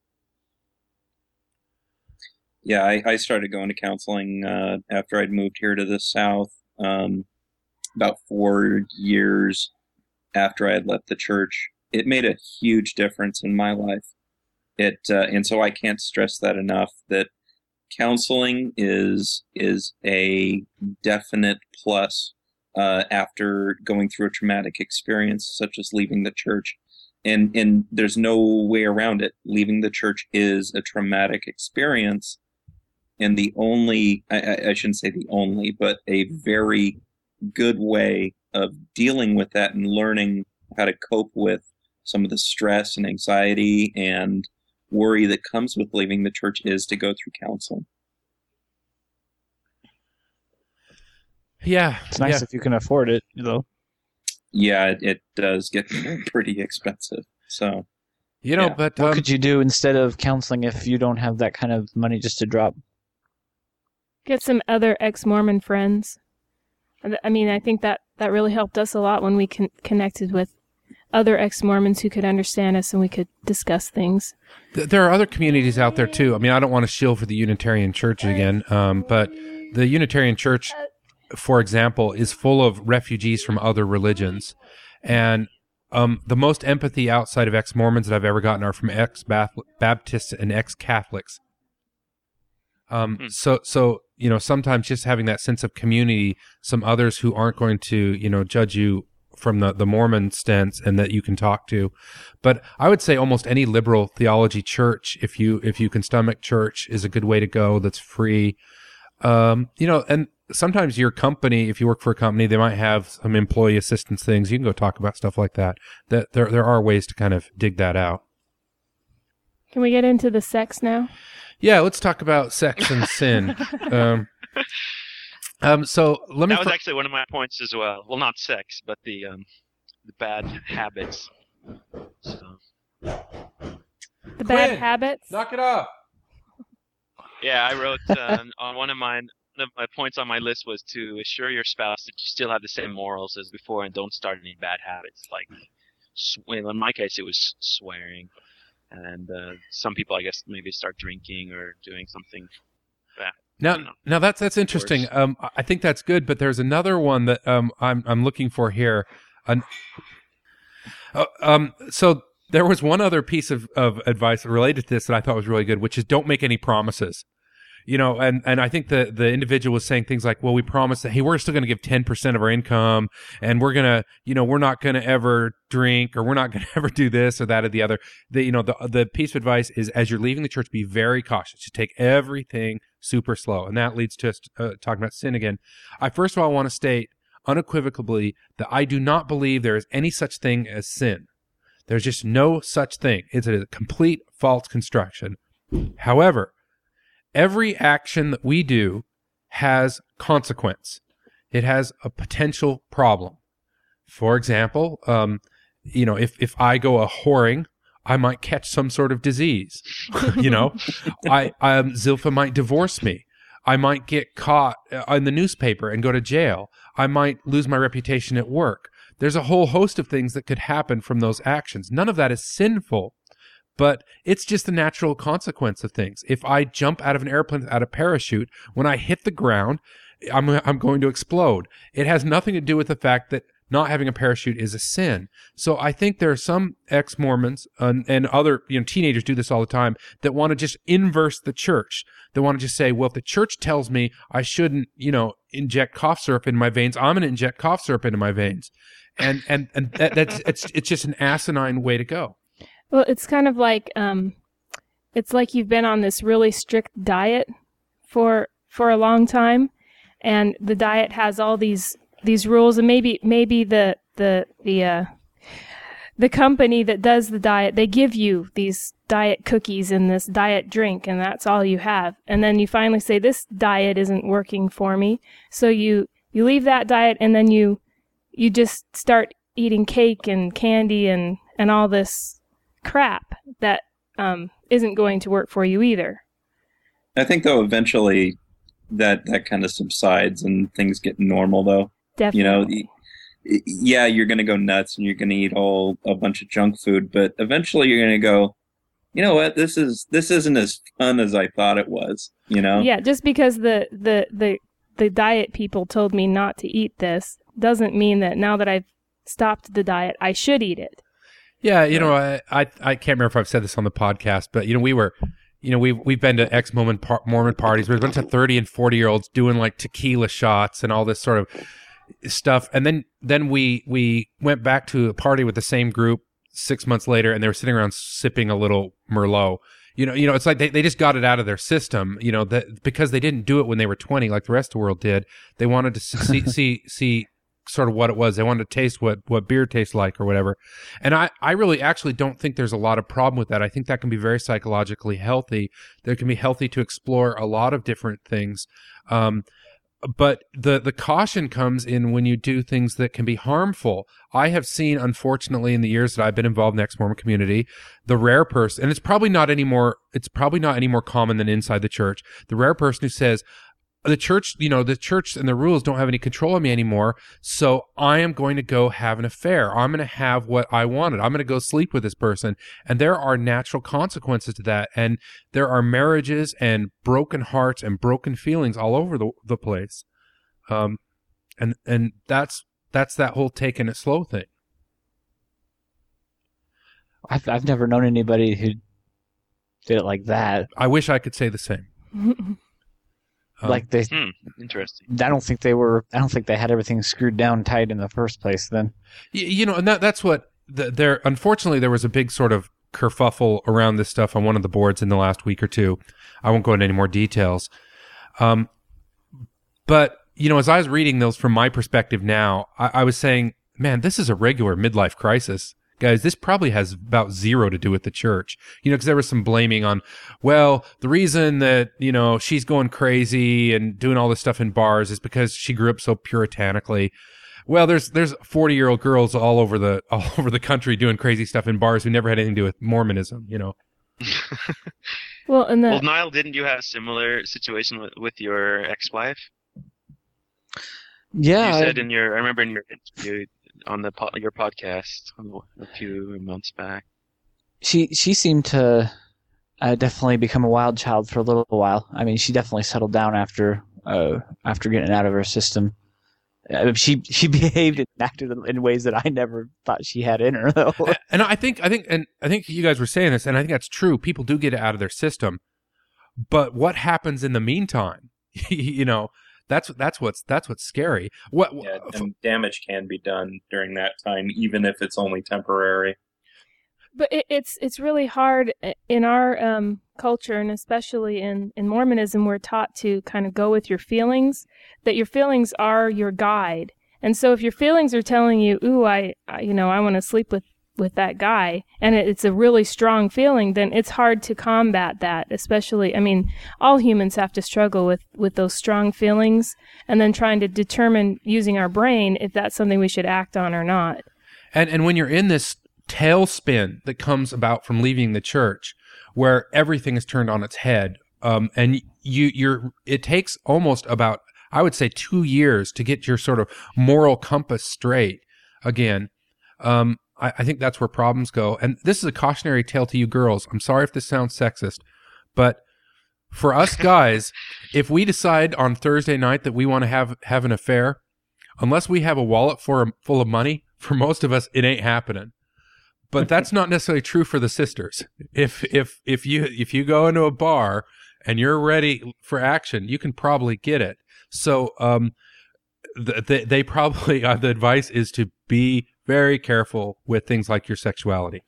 yeah, I, I started going to counseling uh, after I'd moved here to the South, um, about four years after I had left the church. It made a huge difference in my life. It uh, and so I can't stress that enough, that counseling is is a definite plus uh, after going through a traumatic experience such as leaving the church. And and there's no way around it. Leaving the church is a traumatic experience. And the only, I, I shouldn't say the only, but a very good way of dealing with that and learning how to cope with some of the stress and anxiety and worry that comes with leaving the church is to go through counseling. Yeah. It's nice yeah. if you can afford it, though. Yeah, it, it does get pretty expensive. So, You know, Yeah. but What um, could you do instead of counseling if you don't have that kind of money just to drop? Get some other ex-Mormon friends. And I mean, I think that, that really helped us a lot when we con- connected with other ex-Mormons who could understand us and we could discuss things. th- there are other communities out there too. I mean, I don't want to shill for the Unitarian Church again, um, but the Unitarian Church, for example, is full of refugees from other religions. And um, the most empathy outside of ex-Mormons that I've ever gotten are from ex-Baptists and ex-Catholics. Um, Hmm. so, so, you know, sometimes just having that sense of community, some others who aren't going to, you know, judge you from the, the Mormon stance and that you can talk to. But I would say almost any liberal theology church, if you, if you can stomach church, is a good way to go. That's free. Um, you know, and sometimes your company, if you work for a company, they might have some employee assistance things. You can go talk about stuff like that. That there, there are ways to kind of dig that out. Can we get into the sex now? Yeah, let's talk about sex and sin. Um, um, so let me. That was fir- actually one of my points as well. Well, not sex, but the um, the bad habits. So, The bad Quinn, habits? knock it off. yeah, I wrote uh, on one of my one of my points on my list was to assure your spouse that you still have the same morals as before and don't start any bad habits. Like, sw- well, in my case, it was swearing, and uh, some people, I guess, maybe start drinking or doing something. Now, know. now that's that's interesting. Um, I think that's good, but there's another one that um I'm I'm looking for here. An, uh, um, so there was one other piece of, of advice related to this that I thought was really good, which is don't make any promises. You know, and, and I think the, the individual was saying things like, well, we promise that, hey, we're still going to give ten percent of our income and we're going to, you know, we're not going to ever drink or we're not going to ever do this or that or the other. The, you know, the, the piece of advice is as you're leaving the church, be very cautious. You take everything super slow. And that leads to us uh, talking about sin again. I first of all want to state unequivocally that I do not believe there is any such thing as sin. There's just no such thing. It's a complete false construction. However, every action that we do has consequence. It has a potential problem. For example, um, you know, if, if I go a whoring, I might catch some sort of disease. you know, I um, Zilpha might divorce me. I might get caught in the newspaper and go to jail. I might lose my reputation at work. There's a whole host of things that could happen from those actions. None of that is sinful. But it's just the natural consequence of things. If I jump out of an airplane out of parachute, when I hit the ground, I'm I'm going to explode. It has nothing to do with the fact that not having a parachute is a sin. So I think there are some ex-Mormons and, and other, you know, teenagers do this all the time that want to just inverse the church. They want to just say, well, if the church tells me I shouldn't, you know, inject cough syrup in my veins, I'm going to inject cough syrup into my veins. And and and that, that's it's it's just an asinine way to go. Well, it's kind of like um, it's like you've been on this really strict diet for for a long time, and the diet has all these these rules, and maybe maybe the the the uh, the company that does the diet, they give you these diet cookies and this diet drink, and that's all you have. And then you finally say, this diet isn't working for me, so you you leave that diet, and then you you just start eating cake and candy and, and all this crap that um, isn't going to work for you either. I think, though, eventually that, that kind of subsides and things get normal, though. Definitely. You know, yeah, you're going to go nuts and you're going to eat all a bunch of junk food, but eventually you're going to go, you know what, this is this isn't as fun as I thought it was, you know? Yeah, just because the, the, the, the diet people told me not to eat this doesn't mean that now that I've stopped the diet, I should eat it. Yeah, you know, I, I I can't remember if I've said this on the podcast, but you know, we were, you know, we've we've been to ex-Mormon par- Mormon parties. We've been to thirty and forty year olds doing like tequila shots and all this sort of stuff, and then then we we went back to a party with the same group six months later, and they were sitting around sipping a little Merlot. You know, you know, it's like they, they just got it out of their system, you know, that because they didn't do it when they were twenty like the rest of the world did. They wanted to see see see sort of what it was. They wanted to taste what, what beer tastes like or whatever. And I, I really actually don't think there's a lot of problem with that. I think that can be very psychologically healthy. There can be healthy to explore a lot of different things. Um, but the, the caution comes in when you do things that can be harmful. I have seen, unfortunately, in the years that I've been involved in the ex-Mormon community, the rare person, and it's probably not any more, it's probably not any more common than inside the church, the rare person who says, the church, you know, the church and the rules don't have any control of me anymore, so I am going to go have an affair. I'm going to have what I wanted. I'm going to go sleep with this person. And there are natural consequences to that. And there are marriages and broken hearts and broken feelings all over the, the place. Um, and and that's that's that whole taking it slow thing. I've I've never known anybody who did it like that. I wish I could say the same. Um, like they, Hmm, interesting. I don't think they were. I don't think they had everything screwed down tight in the first place. Then, you, you know, and that that's what the, there. Unfortunately, there was a big sort of kerfuffle around this stuff on one of the boards in the last week or two. I won't go into any more details. Um, but you know, as I was reading those from my perspective now, I, I was saying, man, this is a regular midlife crisis. Guys, this probably has about zero to do with the church. You know, because there was some blaming on, well, the reason that, you know, she's going crazy and doing all this stuff in bars is because she grew up so puritanically. Well, there's there's forty-year-old girls all over the all over the country doing crazy stuff in bars who never had anything to do with Mormonism, you know. Well, and the Well, Niall, didn't you have a similar situation with, with your ex-wife? yeah, You I- said in your, I remember in your interview on the po- your podcast a few months back. she she seemed to uh, definitely become a wild child for a little while. I mean, she definitely settled down after uh, after getting out of her system. Uh, she she behaved and acted in ways that I never thought she had in her, though. And I think, I think, and I think you guys were saying this, and I think that's true. People do get it out of their system, but what happens in the meantime? You know, that's that's what's that's what's scary. What? Yeah, and damage can be done during that time, even if it's only temporary. But it, it's it's really hard in our um, culture, and especially in, in Mormonism, we're taught to kind of go with your feelings, that your feelings are your guide. And so if your feelings are telling you, ooh, I, I you know, I want to sleep with, with that guy, and it, it's a really strong feeling, then it's hard to combat that, especially, I mean, all humans have to struggle with, with those strong feelings, and then trying to determine using our brain if that's something we should act on or not. And and when you're in this tailspin that comes about from leaving the church, where everything is turned on its head, um, and you you're it takes almost about, I would say, two years to get your sort of moral compass straight again. Um, I, I think that's where problems go. And this is a cautionary tale to you girls. I'm sorry if this sounds sexist, but for us guys, if we decide on Thursday night that we want to have have an affair, unless we have a wallet for, full of money, for most of us, it ain't happening. But that's not necessarily true for the sisters. If if if you if you go into a bar and you're ready for action, you can probably get it. So um, the, the, they probably uh, the advice is to be very careful with things like your sexuality.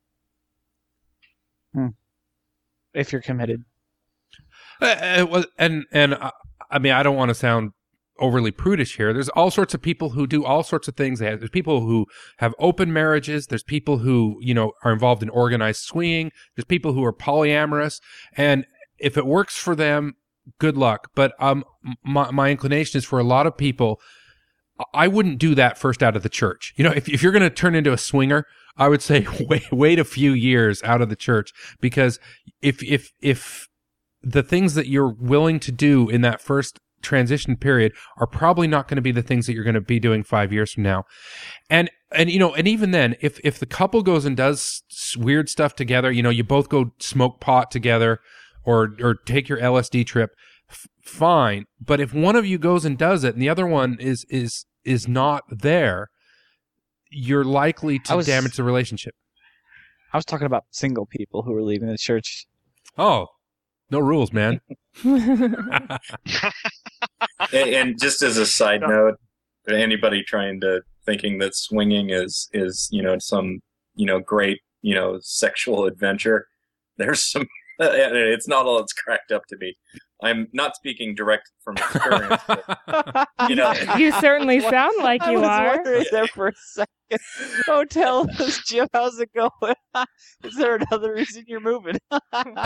Hmm. If you're committed. Uh, and and uh, I mean, I don't want to sound overly prudish here. There's all sorts of people who do all sorts of things. There's people who have open marriages. There's people who, you know, are involved in organized swinging. There's people who are polyamorous. And if it works for them, good luck. But um, my, my inclination is for a lot of people, I wouldn't do that first out of the church. You know, if, if you're going to turn into a swinger, I would say wait, wait a few years out of the church, because if, if, if the things that you're willing to do in that first transition period are probably not going to be the things that you're going to be doing five years from now. And, and, you know, and even then, if, if the couple goes and does weird stuff together, you know, you both go smoke pot together or, or take your L S D trip, f- fine. But if one of you goes and does it and the other one is, is, is not there, you're likely to was, damage the relationship. I was talking about single people who were leaving the church. Oh, no rules, man. and, and just as a side note, anybody trying to thinking that swinging is is you know some you know great you know sexual adventure, there's some. It's not all it's cracked up to be. I'm not speaking direct from experience. But, you know, You certainly sound like I you was are. wondering there for a second. Oh, tell us, Jim, how's it going? Is there another reason you're moving? uh,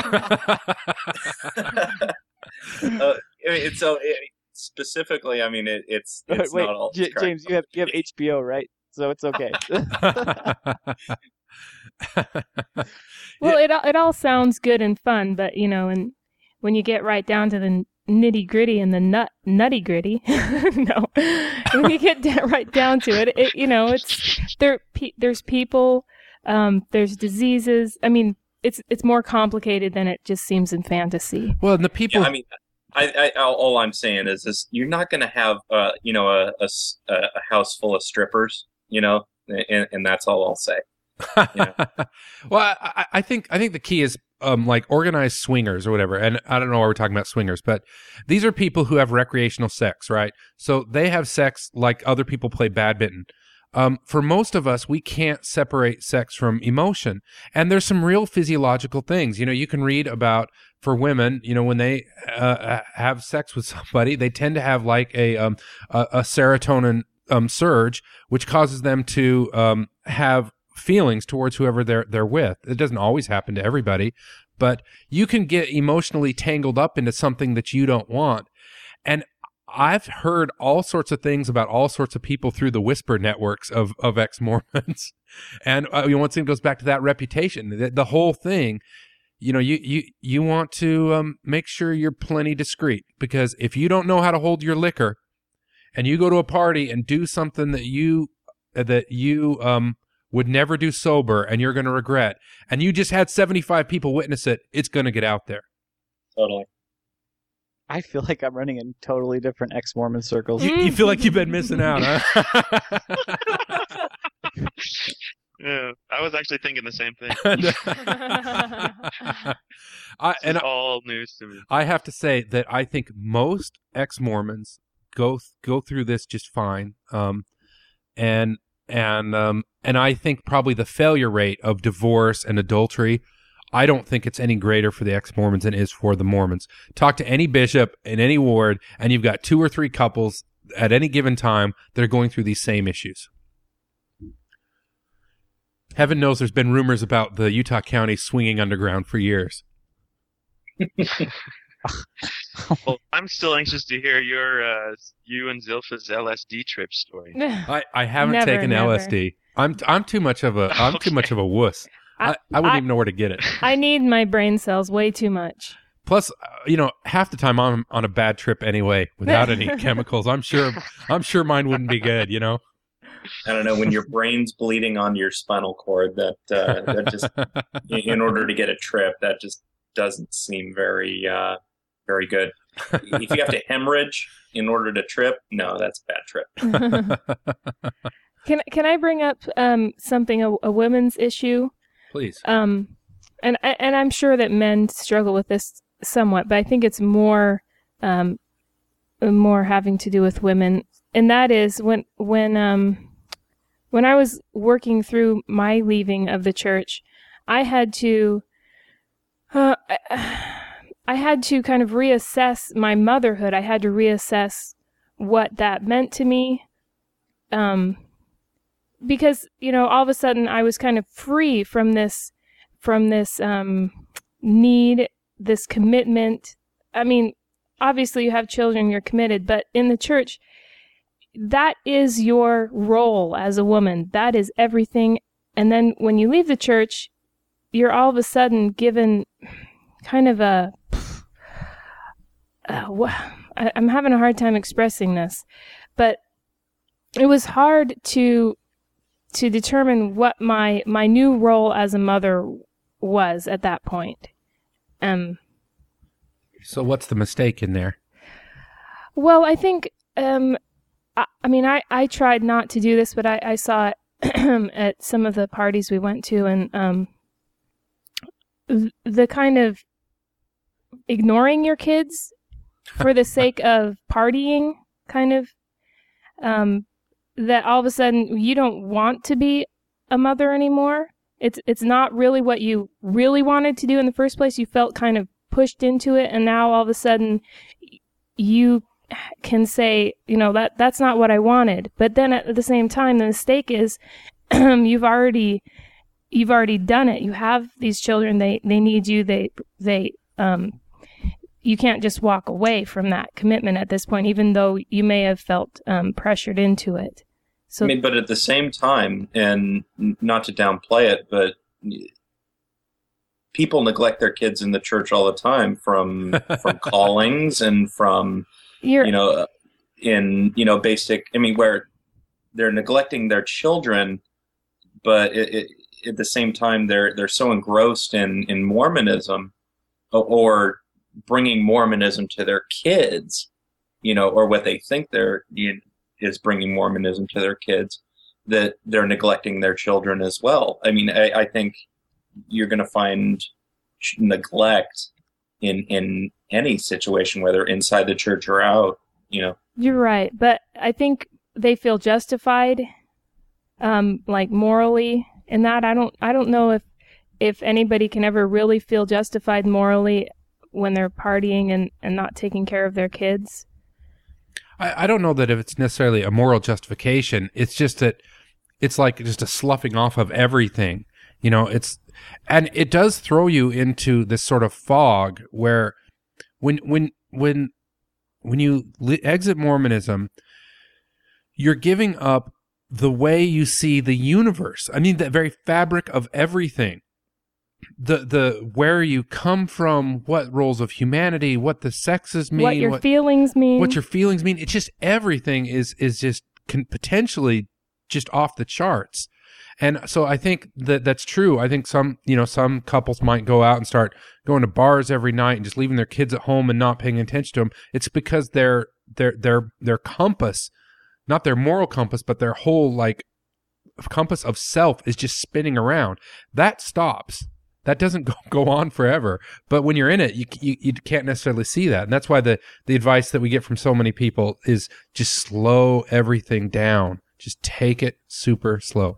it's so it, specifically. I mean, it, it's it's Wait, not all. J- James, you have you have H B O, right? So it's okay. Well, it all- it all sounds good and fun, but you know, and when you get right down to the nitty gritty and the nut nutty gritty, no, when you get da- right down to it, it you know, it's there. Pe- there's people, um, there's diseases. I mean, it's it's more complicated than it just seems in fantasy. Well, and the people. Yeah, I mean, I, I all I'm saying is this: you're not going to have, uh, you know, a, a, a house full of strippers, you know, and, and that's all I'll say. Yeah. Well, I, I think I think the key is um, like organized swingers or whatever. And I don't know why we're talking about swingers, but these are people who have recreational sex, right? So they have sex like other people play badminton. Um, for most of us, we can't separate sex from emotion. And there's some real physiological things. You know, you can read about, for women, you know, when they uh, have sex with somebody, they tend to have like a um, a, a serotonin um, surge, which causes them to um, have feelings towards whoever they're they're with. It doesn't always happen to everybody, but you can get emotionally tangled up into something that you don't want. And I've heard all sorts of things about all sorts of people through the whisper networks of, of ex-Mormons. And uh, you know, once again, it goes back to that reputation. The, the whole thing, you know, you, you, you want to um, make sure you're plenty discreet, because if you don't know how to hold your liquor and you go to a party and do something that you, that you um, would never do sober and you're going to regret, and you just had seventy-five people witness it, it's going to get out there. Totally. I feel like I'm running in totally different ex-Mormon circles. You, you feel like you've been missing out, huh? Yeah, I was actually thinking the same thing. I, and It's I, all news to me. I have to say that I think most ex-Mormons go go through this just fine, um, and and um, and I think probably the failure rate of divorce and adultery, I don't think it's any greater for the ex-Mormons than it is for the Mormons. Talk to any bishop in any ward, and you've got two or three couples at any given time that are going through these same issues. Heaven knows there's been rumors about the Utah County swinging underground for years. Well, I'm still anxious to hear your uh, you and Zilpha's L S D trip story. I, I haven't Never, taken never. L S D. I'm I'm too much of a I'm too Okay. much of a wuss. I, I- I wouldn't I- even know where to get it. I need my brain cells way too much. Plus, uh, you know, half the time I'm on a bad trip anyway, without any chemicals. I'm sure I'm sure mine wouldn't be good. You know. I don't know, when your brain's bleeding on your spinal cord, that uh, that just in order to get a trip, that just doesn't seem very uh, very good. if you have to hemorrhage in order to trip, no, that's a bad trip. Can can I bring up um, something a, a women's issue? Please. Um, and and I'm sure that men struggle with this somewhat, but I think it's more um, more having to do with women, and that is when when um when I was working through my leaving of the church, I had to uh, I had to kind of reassess my motherhood. I had to reassess what that meant to me. Um. Because, you know, all of a sudden I was kind of free from this, from this um, need, this commitment. I mean, obviously you have children, you're committed, but in the church, that is your role as a woman. That is everything. And then when you leave the church, you're all of a sudden given kind of a, uh, I, I'm having a hard time expressing this, but it was hard to to determine what my my new role as a mother was at that point. Um, so what's the mistake in there? Well, I think, um, I, I mean, I, I tried not to do this, but I, I saw it at some of the parties we went to, and um, the kind of ignoring your kids for the sake of partying, kind of, um, that all of a sudden you don't want to be a mother anymore. It's it's not really what you really wanted to do in the first place. You felt kind of pushed into it, and now all of a sudden you can say, you know, that that's not what I wanted. But then at the same time, the mistake is you've already you've already done it. You have these children. They they need you. They they um you can't just walk away from that commitment at this point, even though you may have felt um, pressured into it. So, I mean, but at the same time, and not to downplay it, but people neglect their kids in the church all the time, from from callings and from you're, you know, in you know basic. I mean, where they're neglecting their children, but it, it, at the same time, they're they're so engrossed in in Mormonism, or, or bringing Mormonism to their kids, you know, or what they think they're you know, is bringing Mormonism to their kids, that they're neglecting their children as well. I mean, I, I think you're going to find neglect in in any situation, whether inside the church or out. You know, you're right, but I think they feel justified, um, like morally in that. I don't, I don't know if if anybody can ever really feel justified morally when they're partying and, and not taking care of their kids. I, I don't know that if it's necessarily a moral justification. It's just that it's like just a sloughing off of everything. You know, it's, and it does throw you into this sort of fog where when, when, when, when you li- exit Mormonism, you're giving up the way you see the universe. I mean, the very fabric of everything. The the where you come from, what roles of humanity, what the sexes mean, what your what, feelings mean, what your feelings mean. It's just everything is is just can potentially just off the charts. And so I think that that's true. I think some you know some couples might go out and start going to bars every night and just leaving their kids at home and not paying attention to them. It's because their their their their compass, not their moral compass, but their whole like compass of self is just spinning around. That stops. That doesn't go, go on forever. But when you're in it, you, you you can't necessarily see that. And that's why the, the advice that we get from so many people is just slow everything down. Just take it super slow.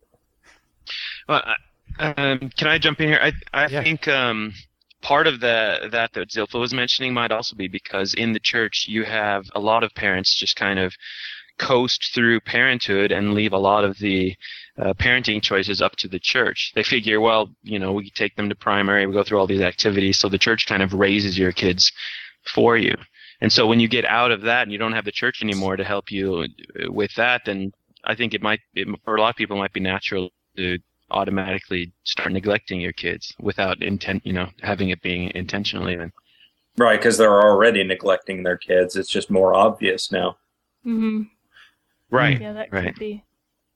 Well, um, can I jump in here? I I Yeah. think um, part of the that that Zilpha was mentioning might also be because in the church you have a lot of parents just kind of coast through parenthood and leave a lot of the uh, parenting choices up to the church. They figure, well, you know, we take them to primary, we go through all these activities, so the church kind of raises your kids for you. And so when you get out of that and you don't have the church anymore to help you with that, then I think it might, it, for a lot of people, it might be natural to automatically start neglecting your kids without intent, you know, having it being intentional even. right? Because they're already neglecting their kids. It's just more obvious now. Mm-hmm. Right. Yeah, that right. could be.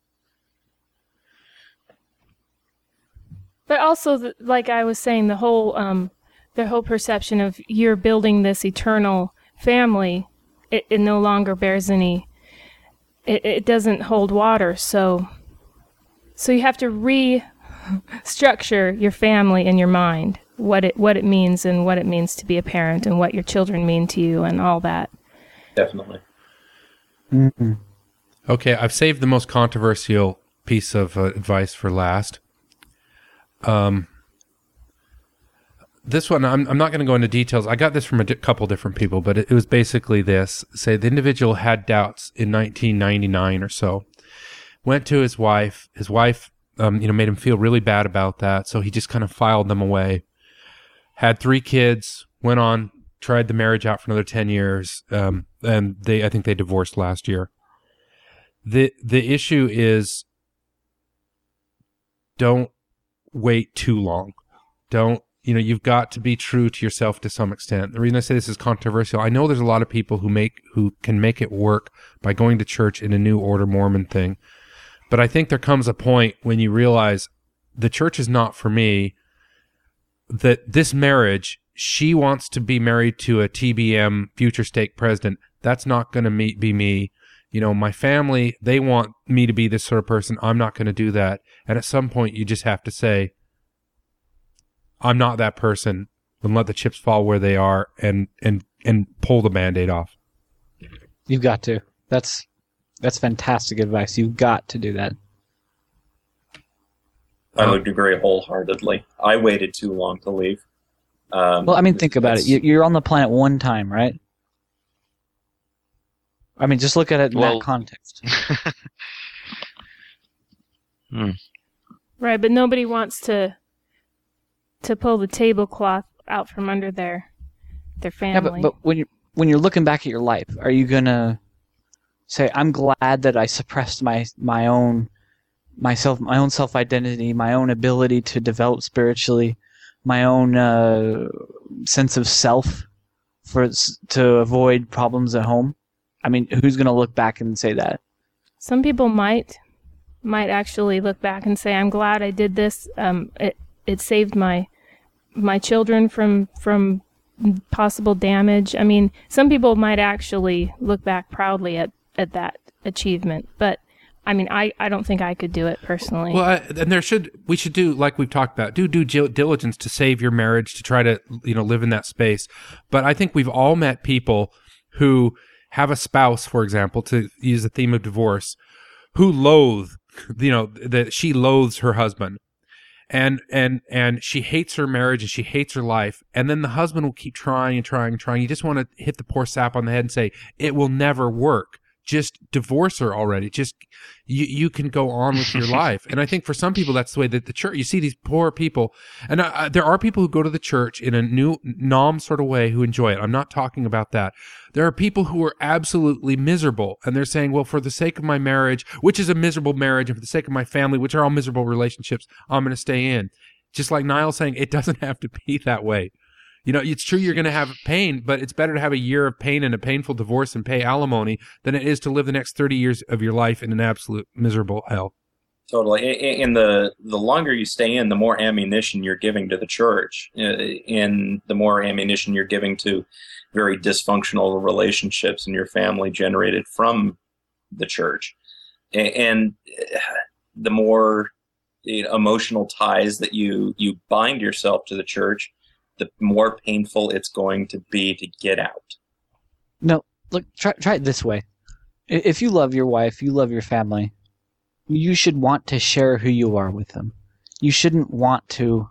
But also, the, like I was saying, the whole um, the whole perception of you're building this eternal family, it, it no longer bears any, it, it doesn't hold water. So, so you have to restructure your family in your mind, what it, what it means and what it means to be a parent and what your children mean to you and all that. Definitely. Mm-hmm. Okay, I've saved the most controversial piece of uh, advice for last. Um, this one, I'm, I'm not going to go into details. I got this from a di- couple different people, but it, it was basically this. Say the individual had doubts in nineteen ninety-nine or so. Went to his wife. His wife, um, you know, made him feel really bad about that, so he just kind of filed them away. Had three kids, went on, tried the marriage out for another ten years, um, and they, I think they divorced last year. The the issue is, don't wait too long. Don't, you know, you've got to be true to yourself to some extent. The reason I say this is controversial, I know there's a lot of people who make who can make it work by going to church in a New Order Mormon thing. But I think there comes a point when you realize the church is not for me, that this marriage, she wants to be married to a T B M future stake president. That's not going to be me. You know, my family, they want me to be this sort of person. I'm not going to do that. And at some point, you just have to say, I'm not that person, and let the chips fall where they are, and and and pull the Band-Aid off. You've got to. That's that's fantastic advice. You've got to do that. I would agree wholeheartedly. I waited too long to leave. Um, Well, I mean, think about it. You- You're on the planet one time, right? I mean, just look at it in Well- that context. Hmm. Right, but nobody wants to to pull the tablecloth out from under their their Yeah, family. but, but when you're when you're looking back at your life, are you gonna say, "I'm glad that I suppressed my my own myself, my own self identity, my own ability to develop spiritually, my own uh, sense of self, for s- to avoid problems at home"? I mean, who's gonna look back and say that? Some people might might actually look back and say, "I'm glad I did this. Um, it it saved my my children from from possible damage." I mean, some people might actually look back proudly at, at that achievement. But I mean, I, I don't think I could do it personally. Well, I, and there should we should do, like we've talked about, do due gil- diligence to save your marriage, to try to, you know, live in that space. But I think we've all met people who have a spouse, for example, to use the theme of divorce, who loathe, you know, that she loathes her husband. And, and, and she hates her marriage and she hates her life. And then the husband will keep trying and trying and trying. You just want to hit the poor sap on the head and say, it will never work. Just divorce her already. Just, you, you can go on with your life. And I think for some people, that's the way that the church, you see these poor people, and uh, uh, there are people who go to the church in a new, nom sort of way who enjoy it. I'm not talking about that. There are people who are absolutely miserable, and they're saying, well, for the sake of my marriage, which is a miserable marriage, and for the sake of my family, which are all miserable relationships, I'm going to stay in. Just like Niall saying, it doesn't have to be that way. You know, it's true you're going to have pain, but it's better to have a year of pain and a painful divorce and pay alimony than it is to live the next thirty years of your life in an absolute miserable hell. Totally. A- And the, the longer you stay in, the more ammunition you're giving to the church, uh, and the more ammunition you're giving to very dysfunctional relationships in your family generated from the church. A- And the more, you know, emotional ties that you, you bind yourself to the church, the more painful it's going to be to get out. No, look, try try it this way. I- If you love your wife, you love your family, you should want to share who you are with them. You shouldn't want to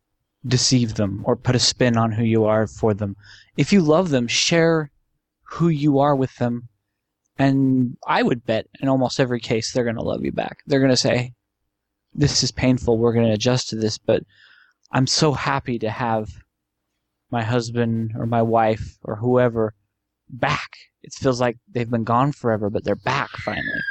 deceive them or put a spin on who you are for them. If you love them, share who you are with them, and I would bet in almost every case they're going to love you back. They're going to say, "This is painful, we're going to adjust to this, but I'm so happy to have my husband or my wife or whoever back. It feels like they've been gone forever, but they're back finally."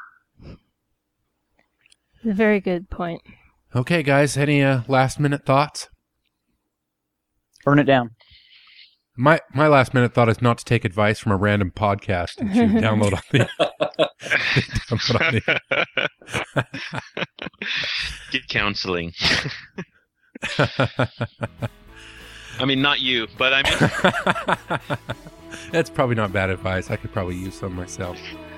A very good point. Okay, guys, any uh, last minute thoughts? Burn it down. My my last minute thought is not to take advice from a random podcast that you download on the. download on the Get counseling. I mean, not you, but I mean, That's probably not bad advice. I could probably use some myself.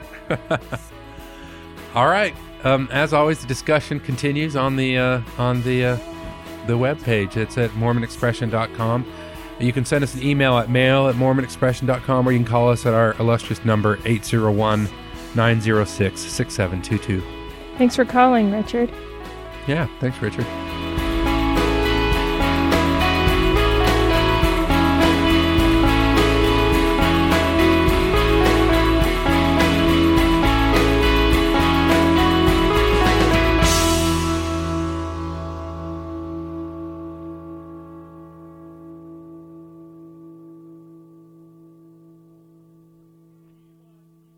All right. Um, as always, the discussion continues on the uh, on the uh, the webpage. It's at mormon expression dot com. You can send us an email at mail at mormon expression dot com, or you can call us at our illustrious number eight zero one, nine zero six, six seven two two. Thanks for calling, Richard. Yeah, thanks, Richard.